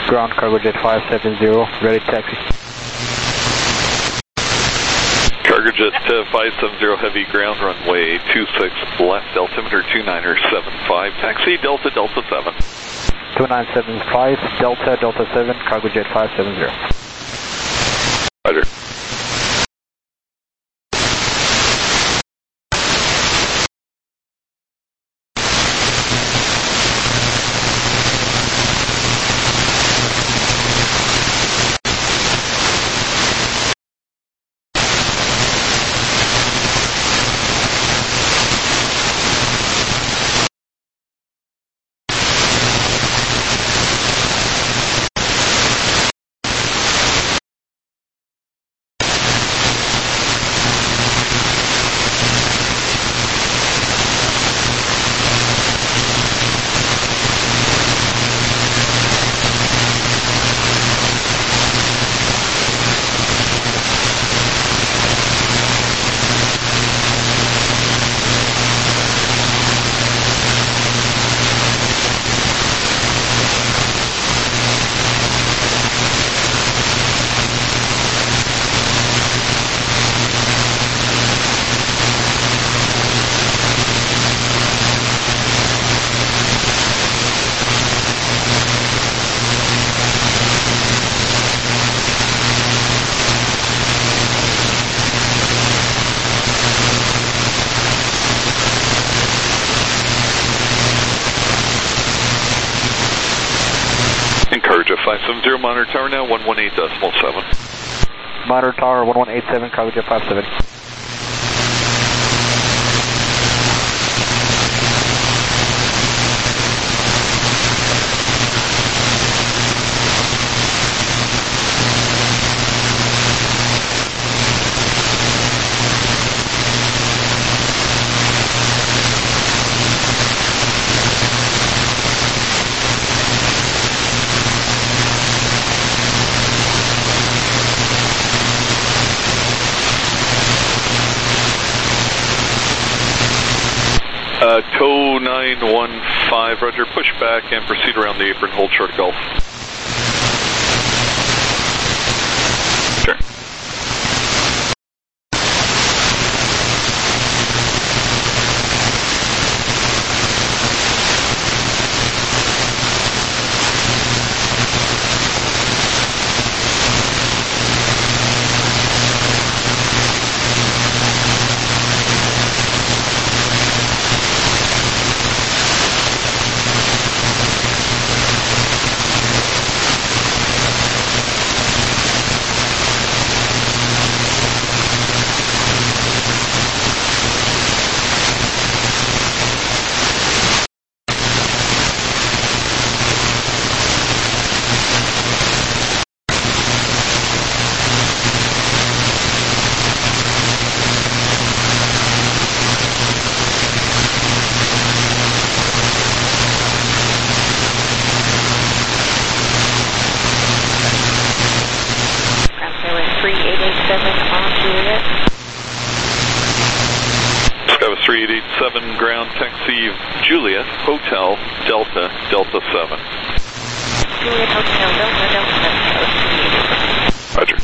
Ground Cargo Jet 570, ready taxi. Cargo Jet 570 heavy ground runway 26 left altimeter 2975 taxi Delta Delta 7. 2975 Delta Delta 7 Cargo Jet 570. Roger. Encourage 570, monitor tower now 118.7. Monitor tower 1187, Cargo Jet 570. Toe 915, roger, push back and proceed around the apron, hold short Gulf. Sure. Skyway 3887, ground taxi Juliet, Hotel, Delta, Delta 7. Juliet, Hotel, Delta, Delta 7. Roger.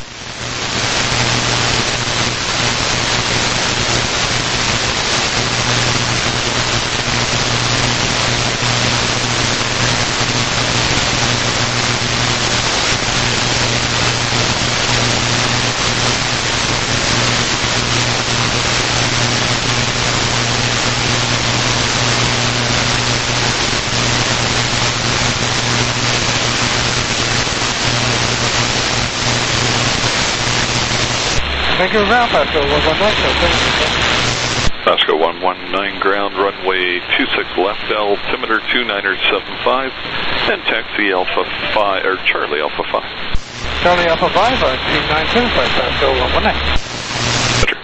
Thank you, ground Pasco 119. Pasco 119, ground runway 26 left, altimeter 2975, and taxi Alpha 5, or Charlie Alpha 5. Charlie Alpha 5, 292, Pasco 119. Roger.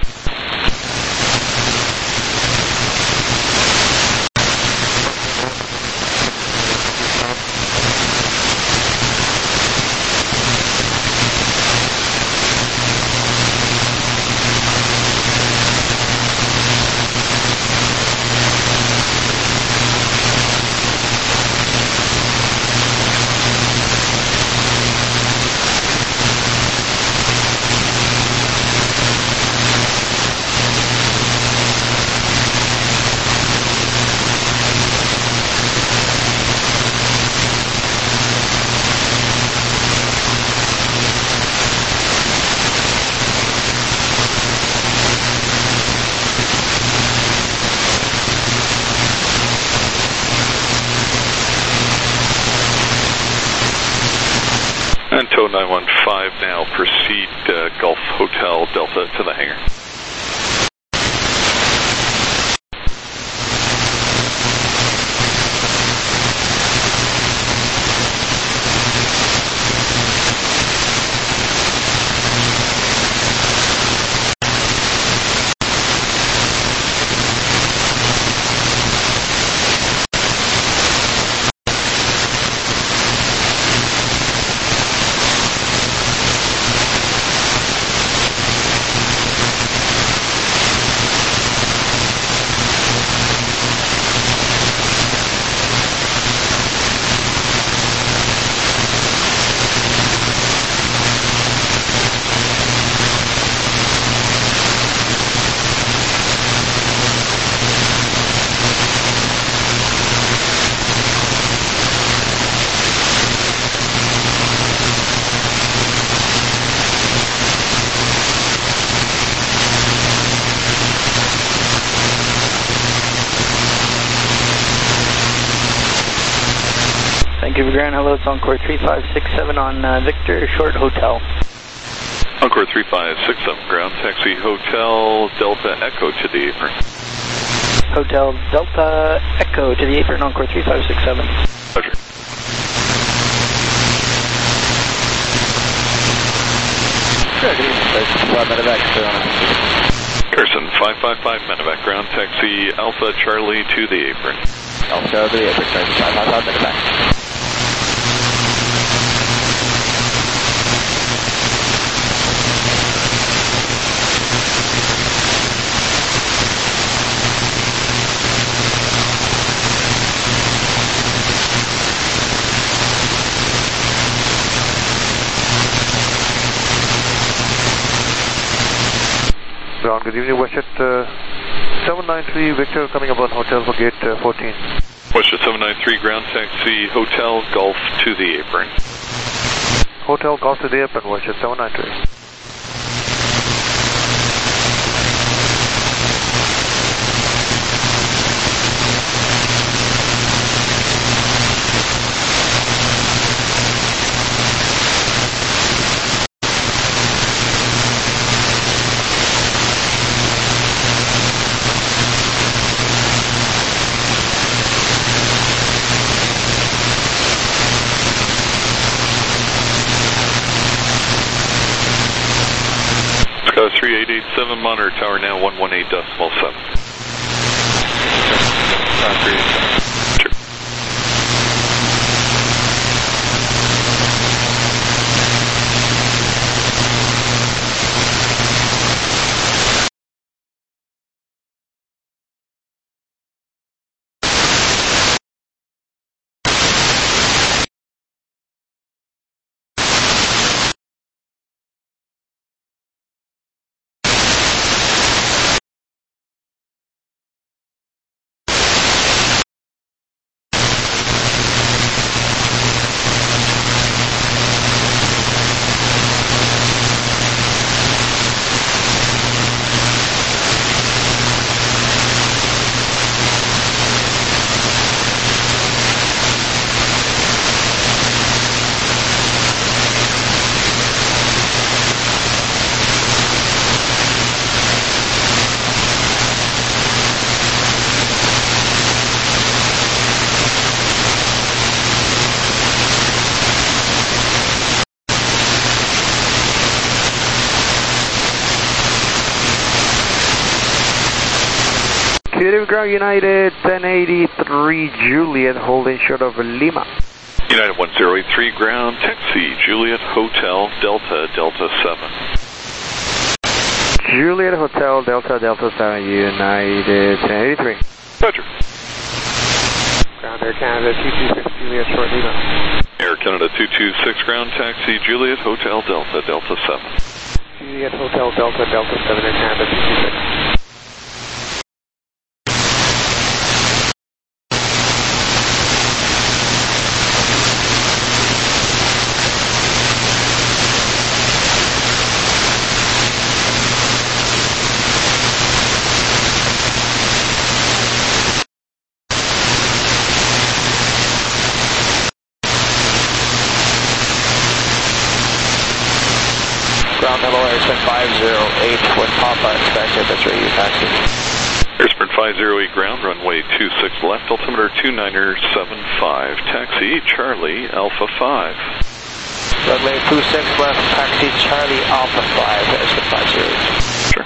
1915 now. Proceed Gulf Hotel Delta to the hangar. Ground, hello, it's Encore 3567 on Victor, short hotel. Encore 3567, ground taxi Hotel Delta Echo to the apron. Hotel Delta Echo to the apron, Encore 3567. Roger. Good evening, Medevac, Carson 555 Medevac, ground taxi Alpha Charlie to the apron. Alpha Charlie to the apron, 555 Medevac. Ground, good evening, WestJet 793 Victor coming up on hotel for gate 14. WestJet 793 ground taxi Hotel Golf to the apron. Hotel Golf to the apron, WestJet 793. Sky 3887 monitor tower now 118.7. Sure. Ground United 1083 Juliet holding short of Lima. United 1083 ground taxi Juliet Hotel Delta Delta 7. Juliet Hotel Delta Delta 7 United 1083. Roger. Ground Air Canada 226 Juliet short Lima. Air Canada 226 ground taxi Juliet Hotel Delta Delta 7. Juliet Hotel Delta Delta 7 Air Canada 226. Airspan 508 with Papa expected, that's radio taxi. Airspan 508 ground, runway 26 left, altimeter 2975, taxi Charlie Alpha 5. Runway 26 left, taxi Charlie Alpha 5, Airspan 508. Sure.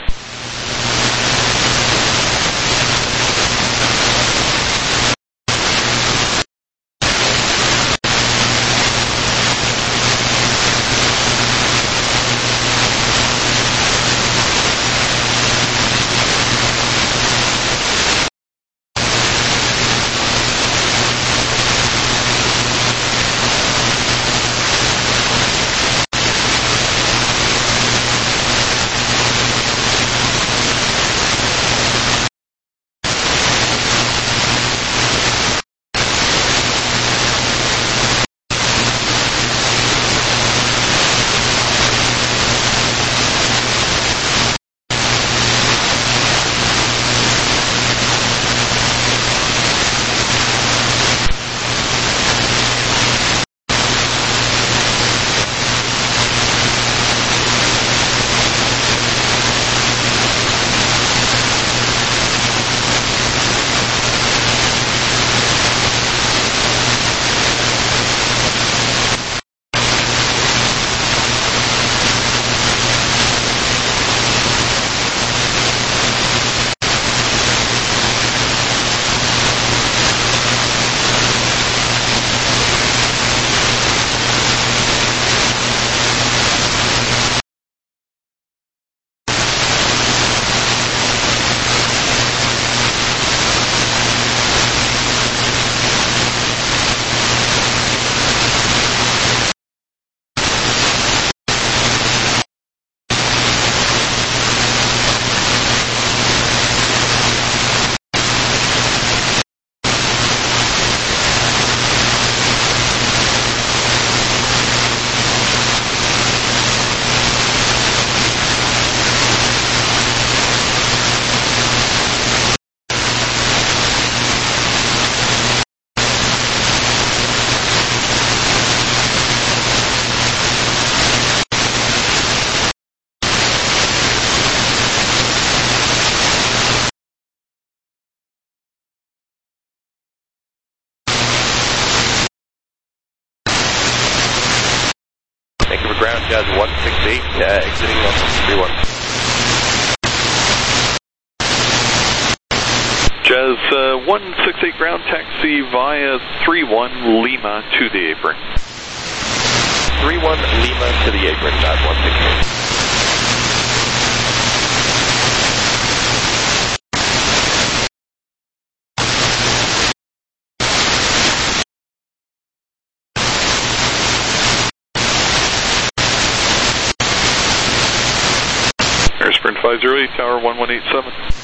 Thank you for ground, Jazz 168, exiting on 31. Jazz 168 ground, taxi via 31 Lima to the apron. 31 Lima to the apron, Jazz 168. Airspan 508, tower 1187.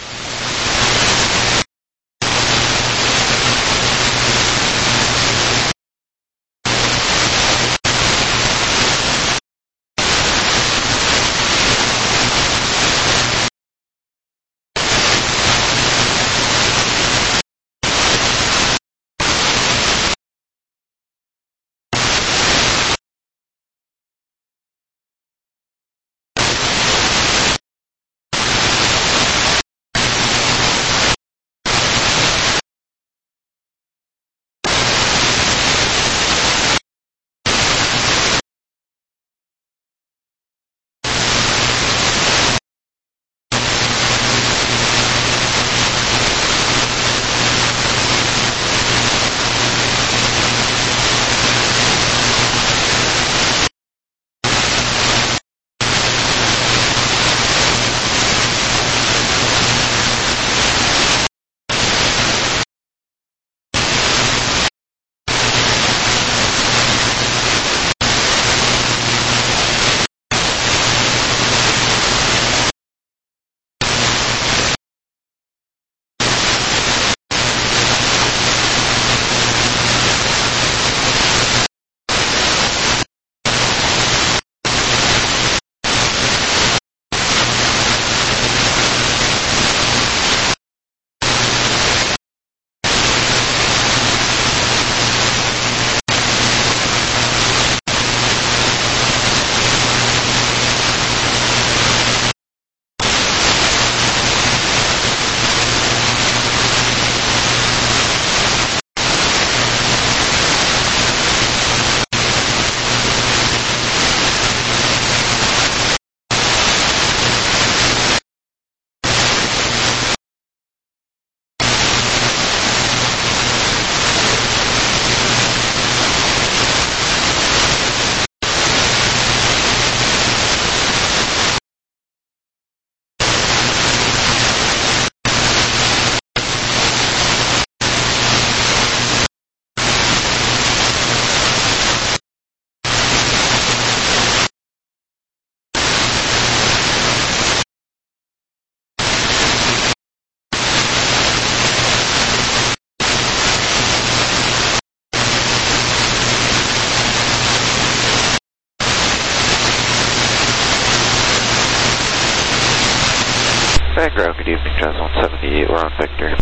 ground, good evening, Jazz 178, we're on Victor.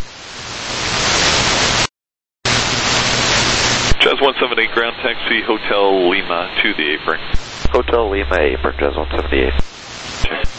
Jazz 178, ground taxi, Hotel Lima to the apron. Hotel Lima, apron, Jazz 178. Okay.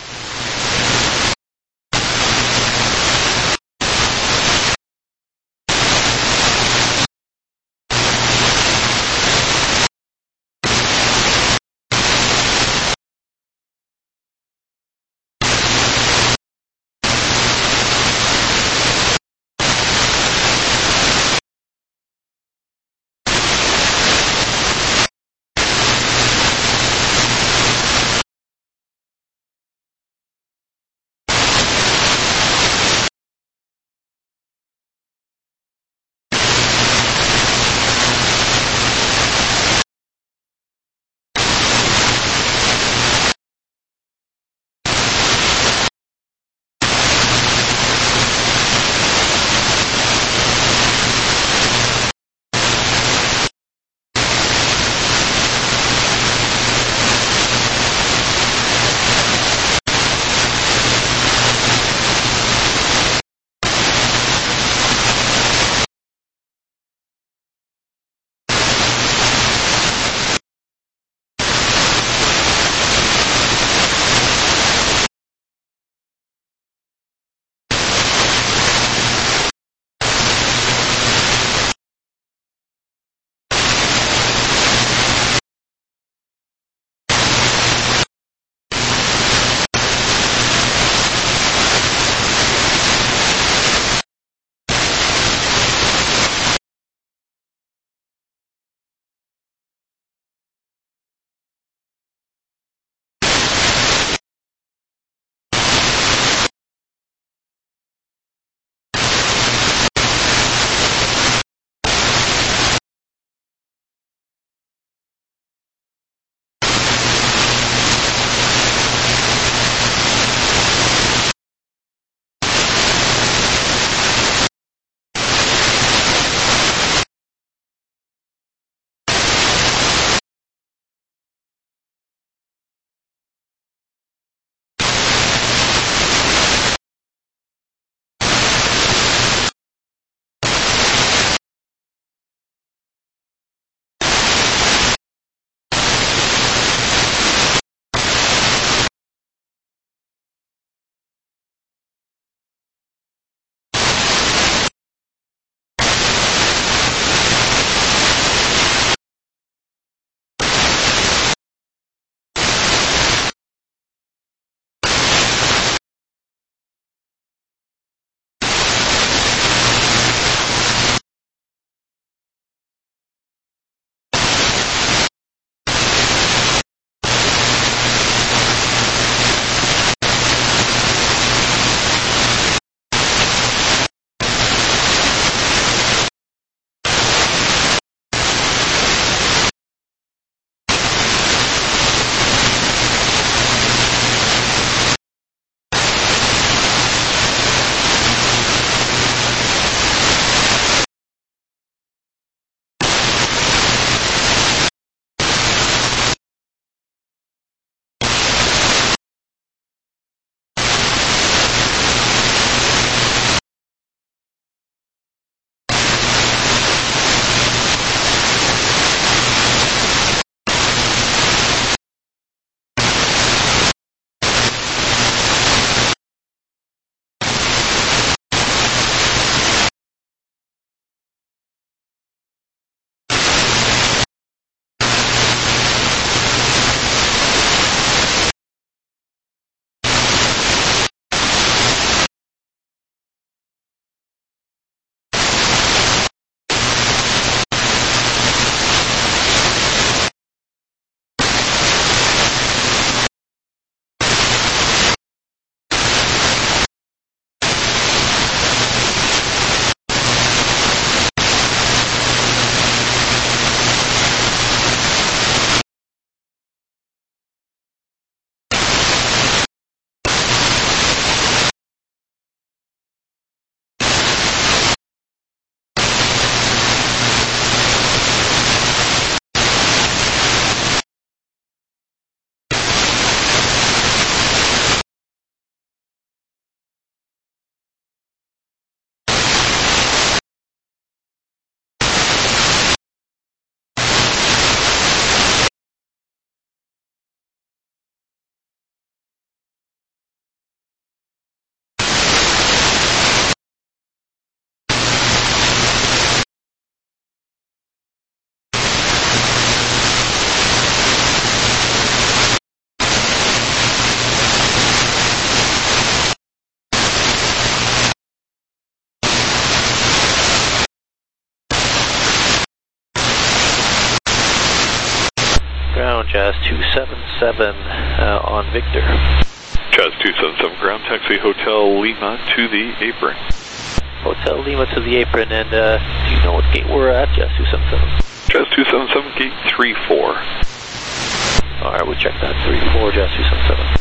ground, Jazz 277 on Victor. Jazz 277 ground, taxi Hotel Lima to the apron. Hotel Lima to the apron, and do you know what gate we're at, Jazz 277? Jazz 277, gate 34. Alright, we'll check that, 34, Jazz 277.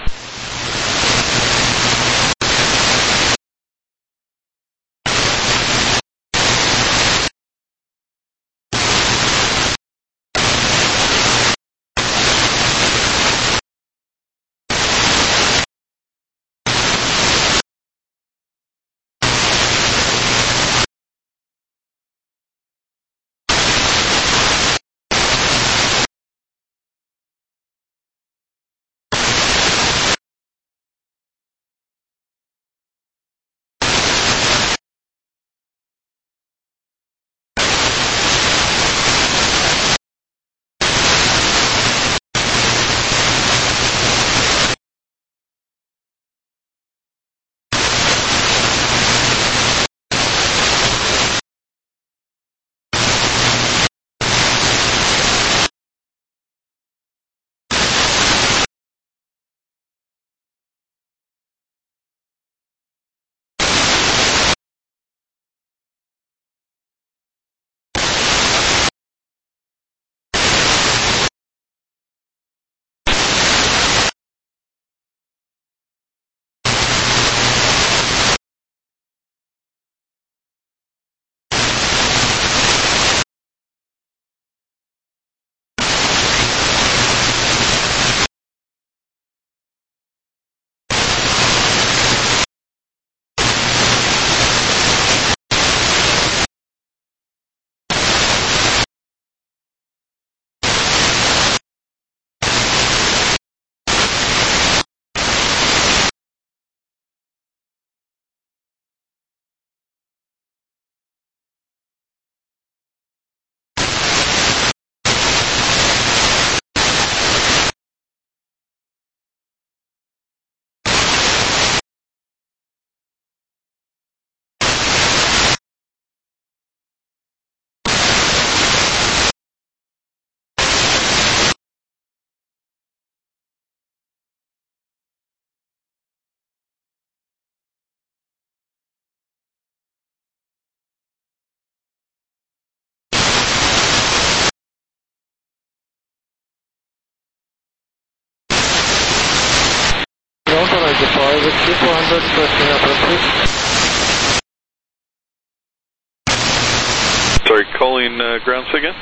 Sorry, calling grounds again?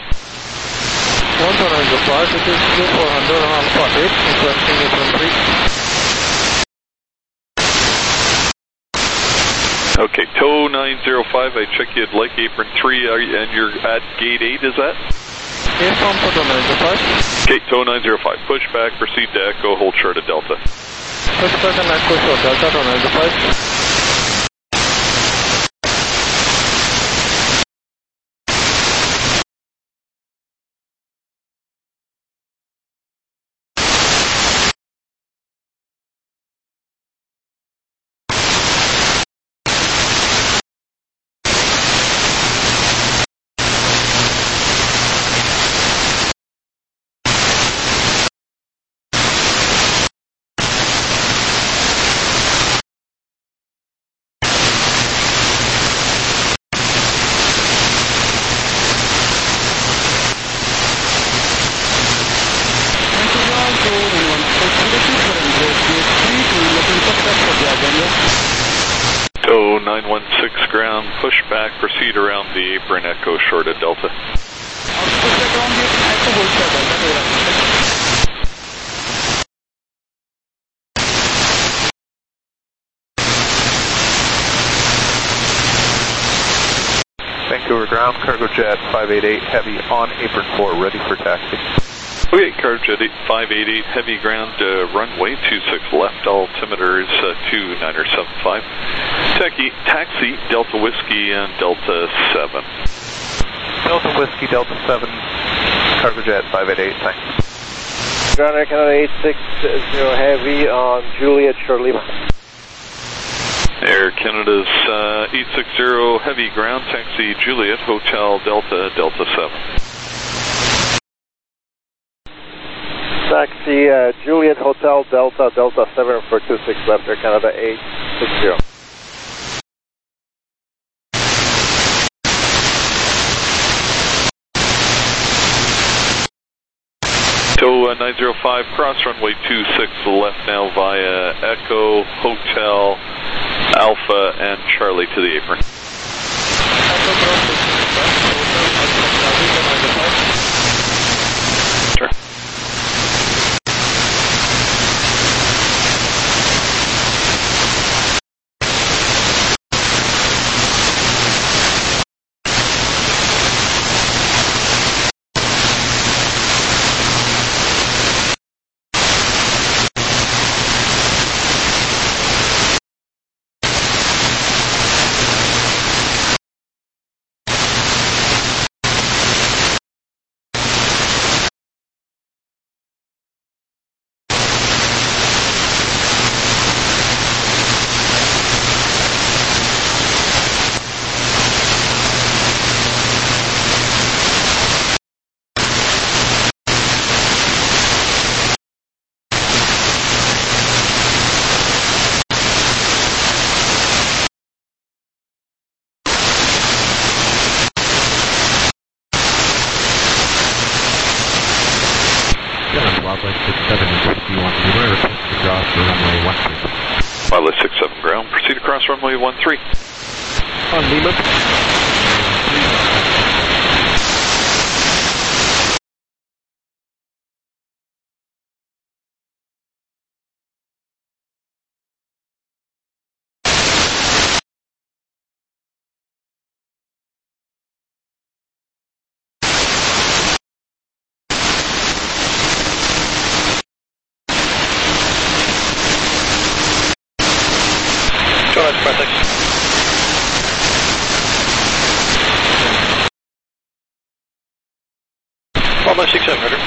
1 deployed, it is Q400 on Alpha 8, requesting apron 3. Okay, tow 905, I check you at Lake Apron 3, and you're at gate 8, is that? Yes, from tow 905. Gate tow 905, push back, proceed to Echo, hold short of Delta. Push back and Echo short, Delta tow 905. Tow 916 ground, push back, proceed around the apron, Echo short of Delta. Vancouver ground, cargo jet 588 heavy on apron 4, ready for taxi. Okay, cargo jet 588 heavy ground, runway 26 left, altimeter is 2975. Taxi Delta Whiskey and Delta 7. Delta Whiskey, Delta 7, cargo jet 588, thanks. Ground Air Canada 860 heavy on Juliet, Short Lima. Air Canada's 860 heavy ground, taxi Juliet, Hotel Delta, Delta 7. Taxi Juliet Hotel Delta, Delta 7 for 26 left, Air Canada 860. So 905, cross runway 26 left now via Echo, Hotel, Alpha, and Charlie to the apron. Sure. Wildlife 67 ground, proceed across runway 13. On Lima. Wildlife 67 Ritter.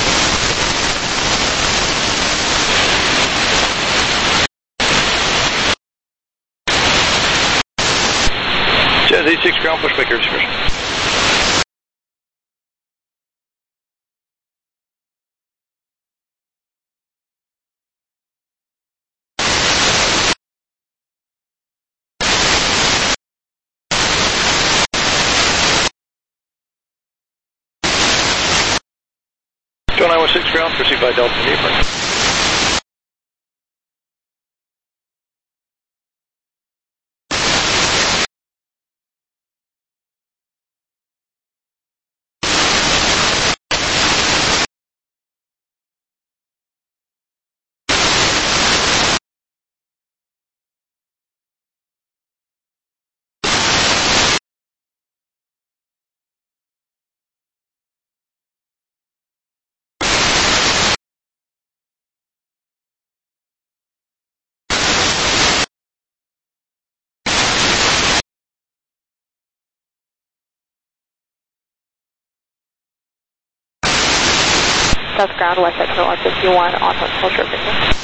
Jazz 86 ground, push back air discretion. Joe 916 ground, proceed by Delta to the apron. South ground, west at 151 on Hotel Sherman.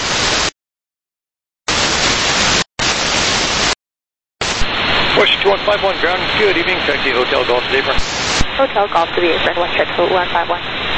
Washington 151 ground, good evening, taxi Hotel Golf to the apron. Hotel Golf to the apron, West Check 151.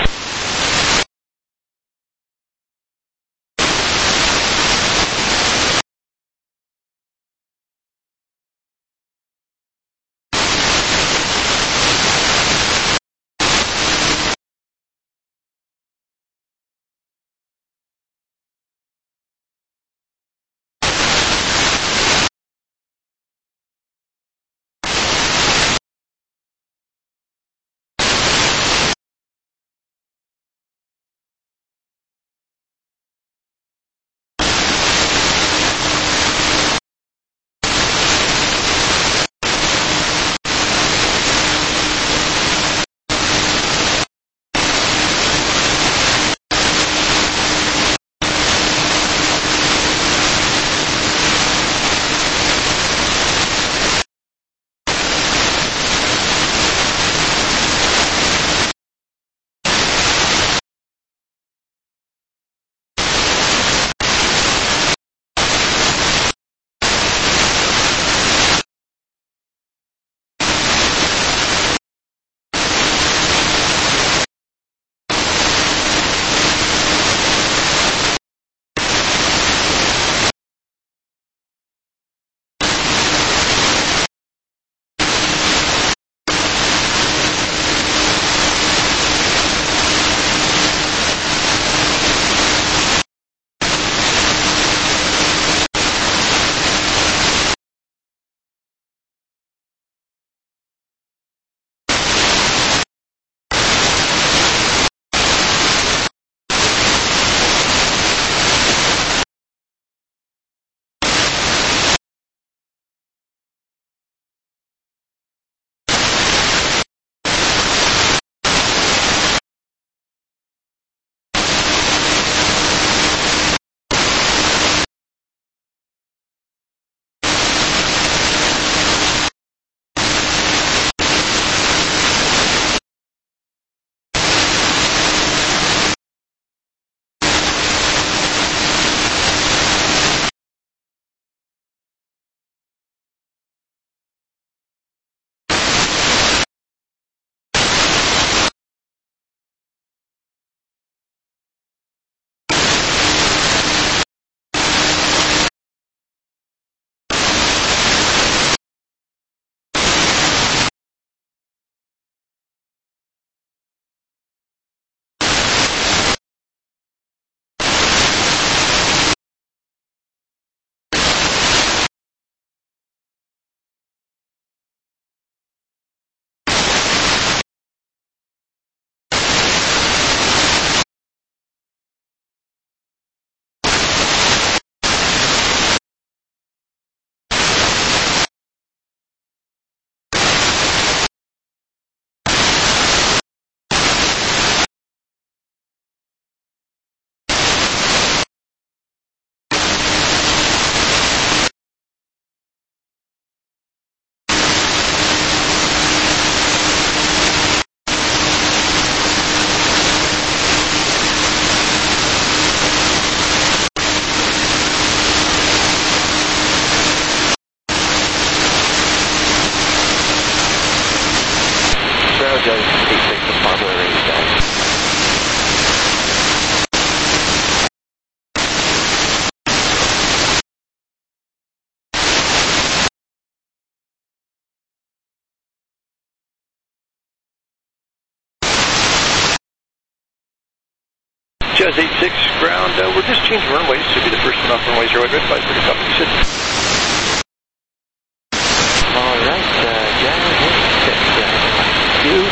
86 to Farmway range down. Jazz 86 ground, we're just changing runways. Should be the first one off runway 08, red 5 pretty copy. All right, Jazz 86, you.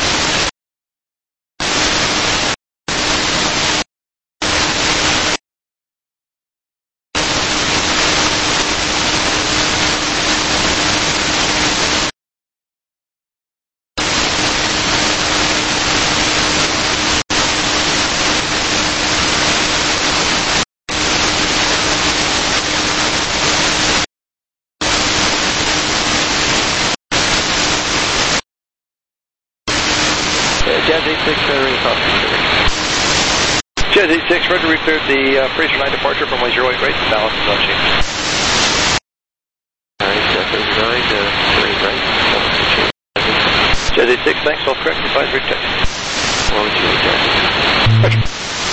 Jazz 86, ready to talk to you. Jazz 86, ready to reclear the Fraser 9 departure from runway 08 right, the balance is unchanged. Alright, Fraser 9 to 3 right, balance unchanged. Jazz 86, thanks, all correct, advisory check. 1, 2, Jazz.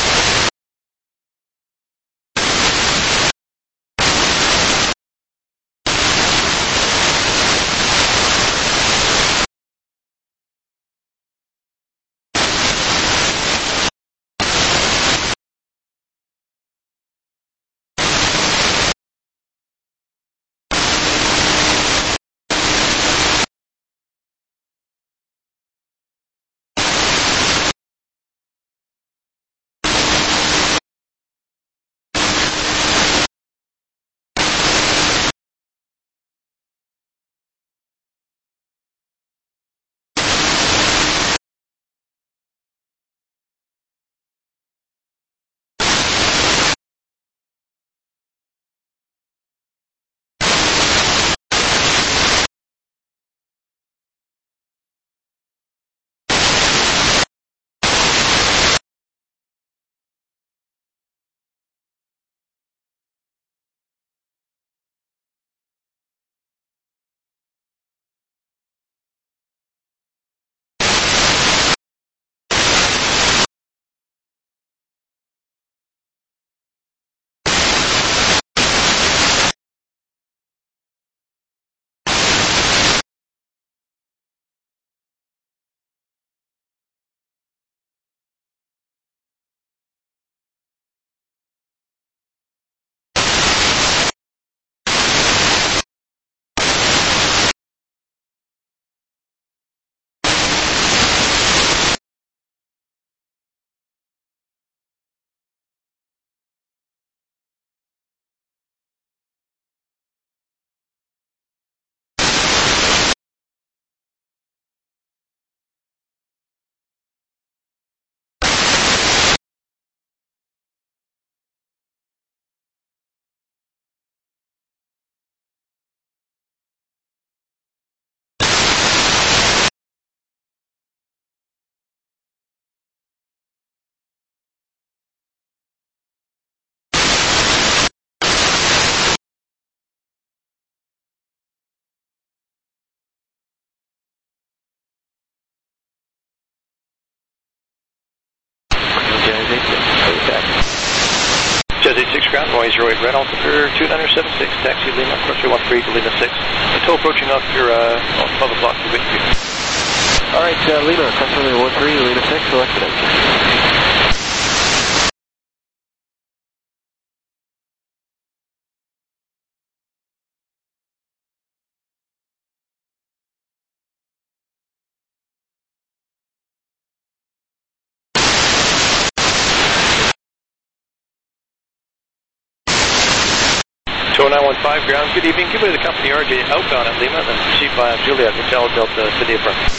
Jazz 86 ground, runway 08 red, altimeter 2976, taxi Lima, crossway 13 to Lima 6. Until approaching off your 12 o'clock, you're good to go. Alright, Lima, crossway 13 to Lima 6, selected exit. Show 915 ground, good evening. Give me the company RJ outbound at Lima, then proceed via Juliet Hotel Delta City of Front.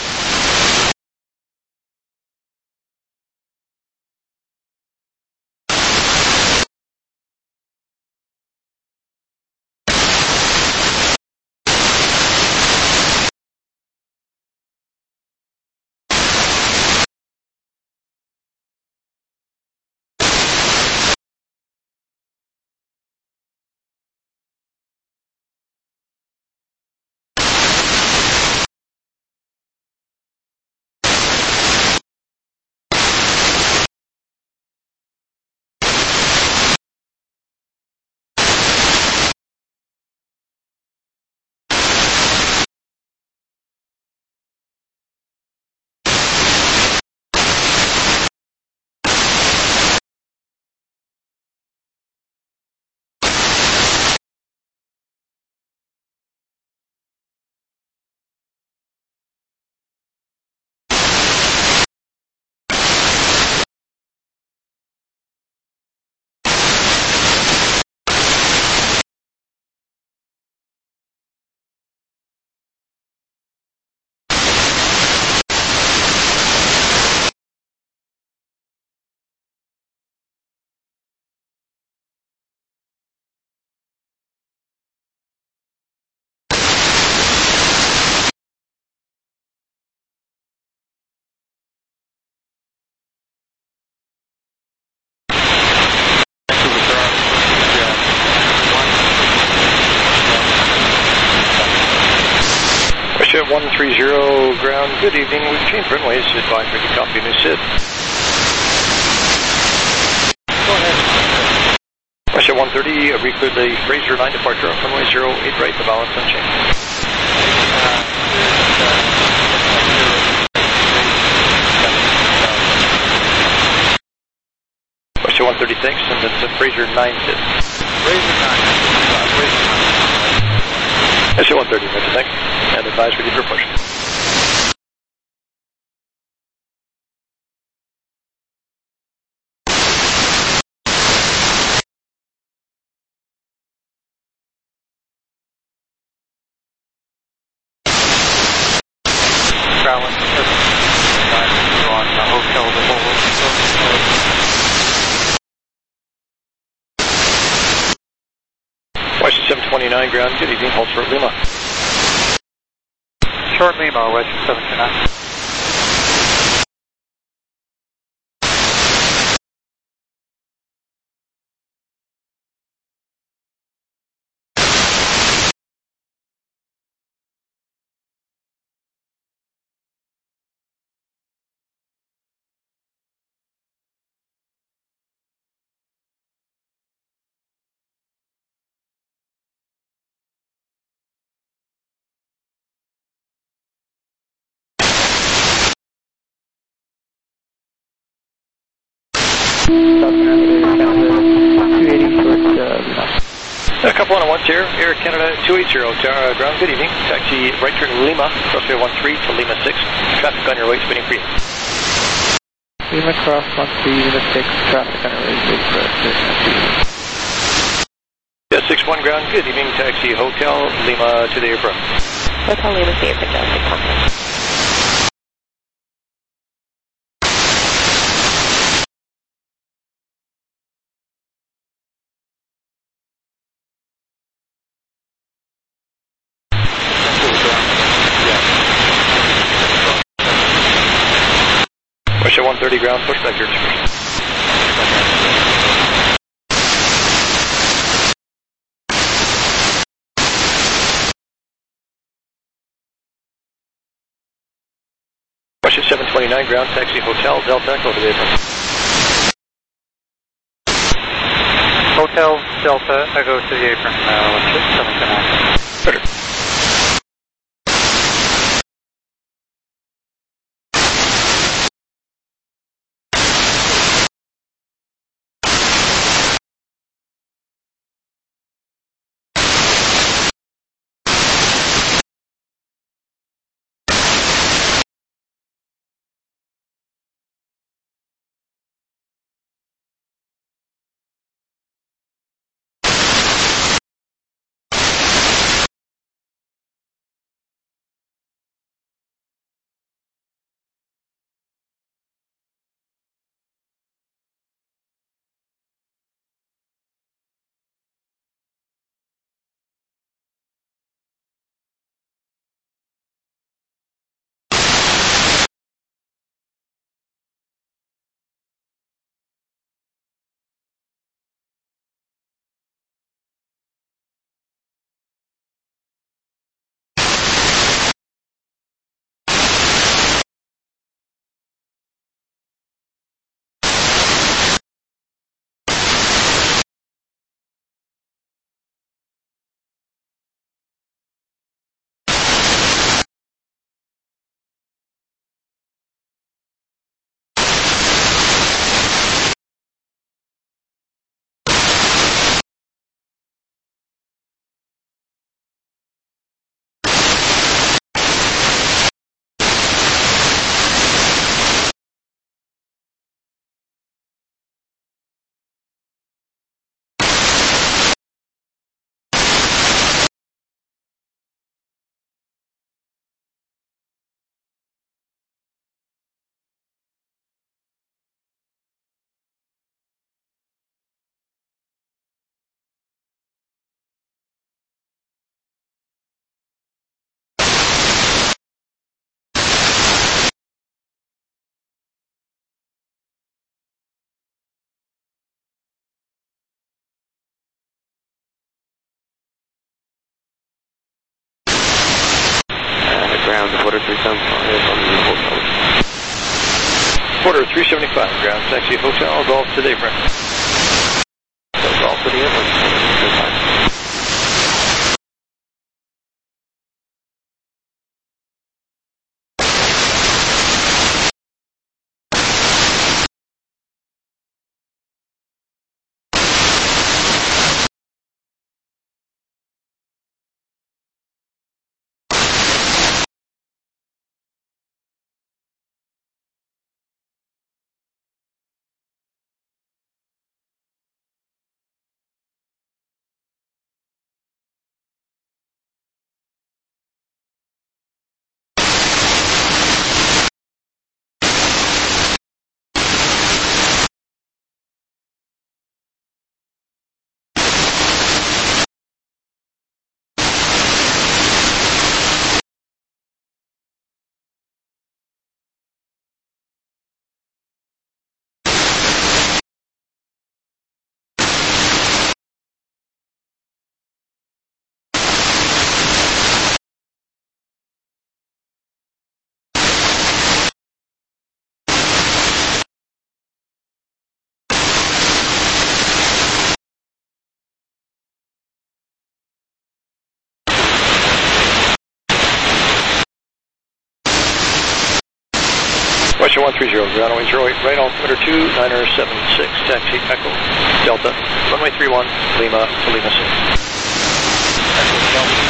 130 ground, good evening. We've changed runways, advise we can copy new SID. Go ahead. Russia 130, recruit the Fraser 9 departure on runway 08 right, the balance unchanged. Russia 130, thanks, and it's a Fraser 9 SID. Fraser 9. Russia 130, Roger, thanks, and advise ready for push. Traveling on the hotel the whole Western 729 ground, good evening, hold for Lima. Short Lima, Western 729. A couple on ones here, Air Canada 280, ground, good evening. Taxi right turn Lima, crossway 13 to Lima 6. Traffic on your way, spinning free. Lima cross 13, Lima 6, traffic on our way, wait for us. Yeah, 61 ground, good evening. Taxi Hotel Lima to the apron. Hotel Lima to the apron, 61. Russia 130 ground, push back your Russia 729 ground, taxi Hotel Delta, go to the apron. Hotel Delta, I go to the apron, 729. Quarter 375 on the hotel. Quarter 375, ground taxi hotel, golf to the apron. Golf to the apron. Western 130, ground runway 08, right altimeter 2976, taxi Echo Delta, runway 31, Lima to Lima 6. Echo Delta.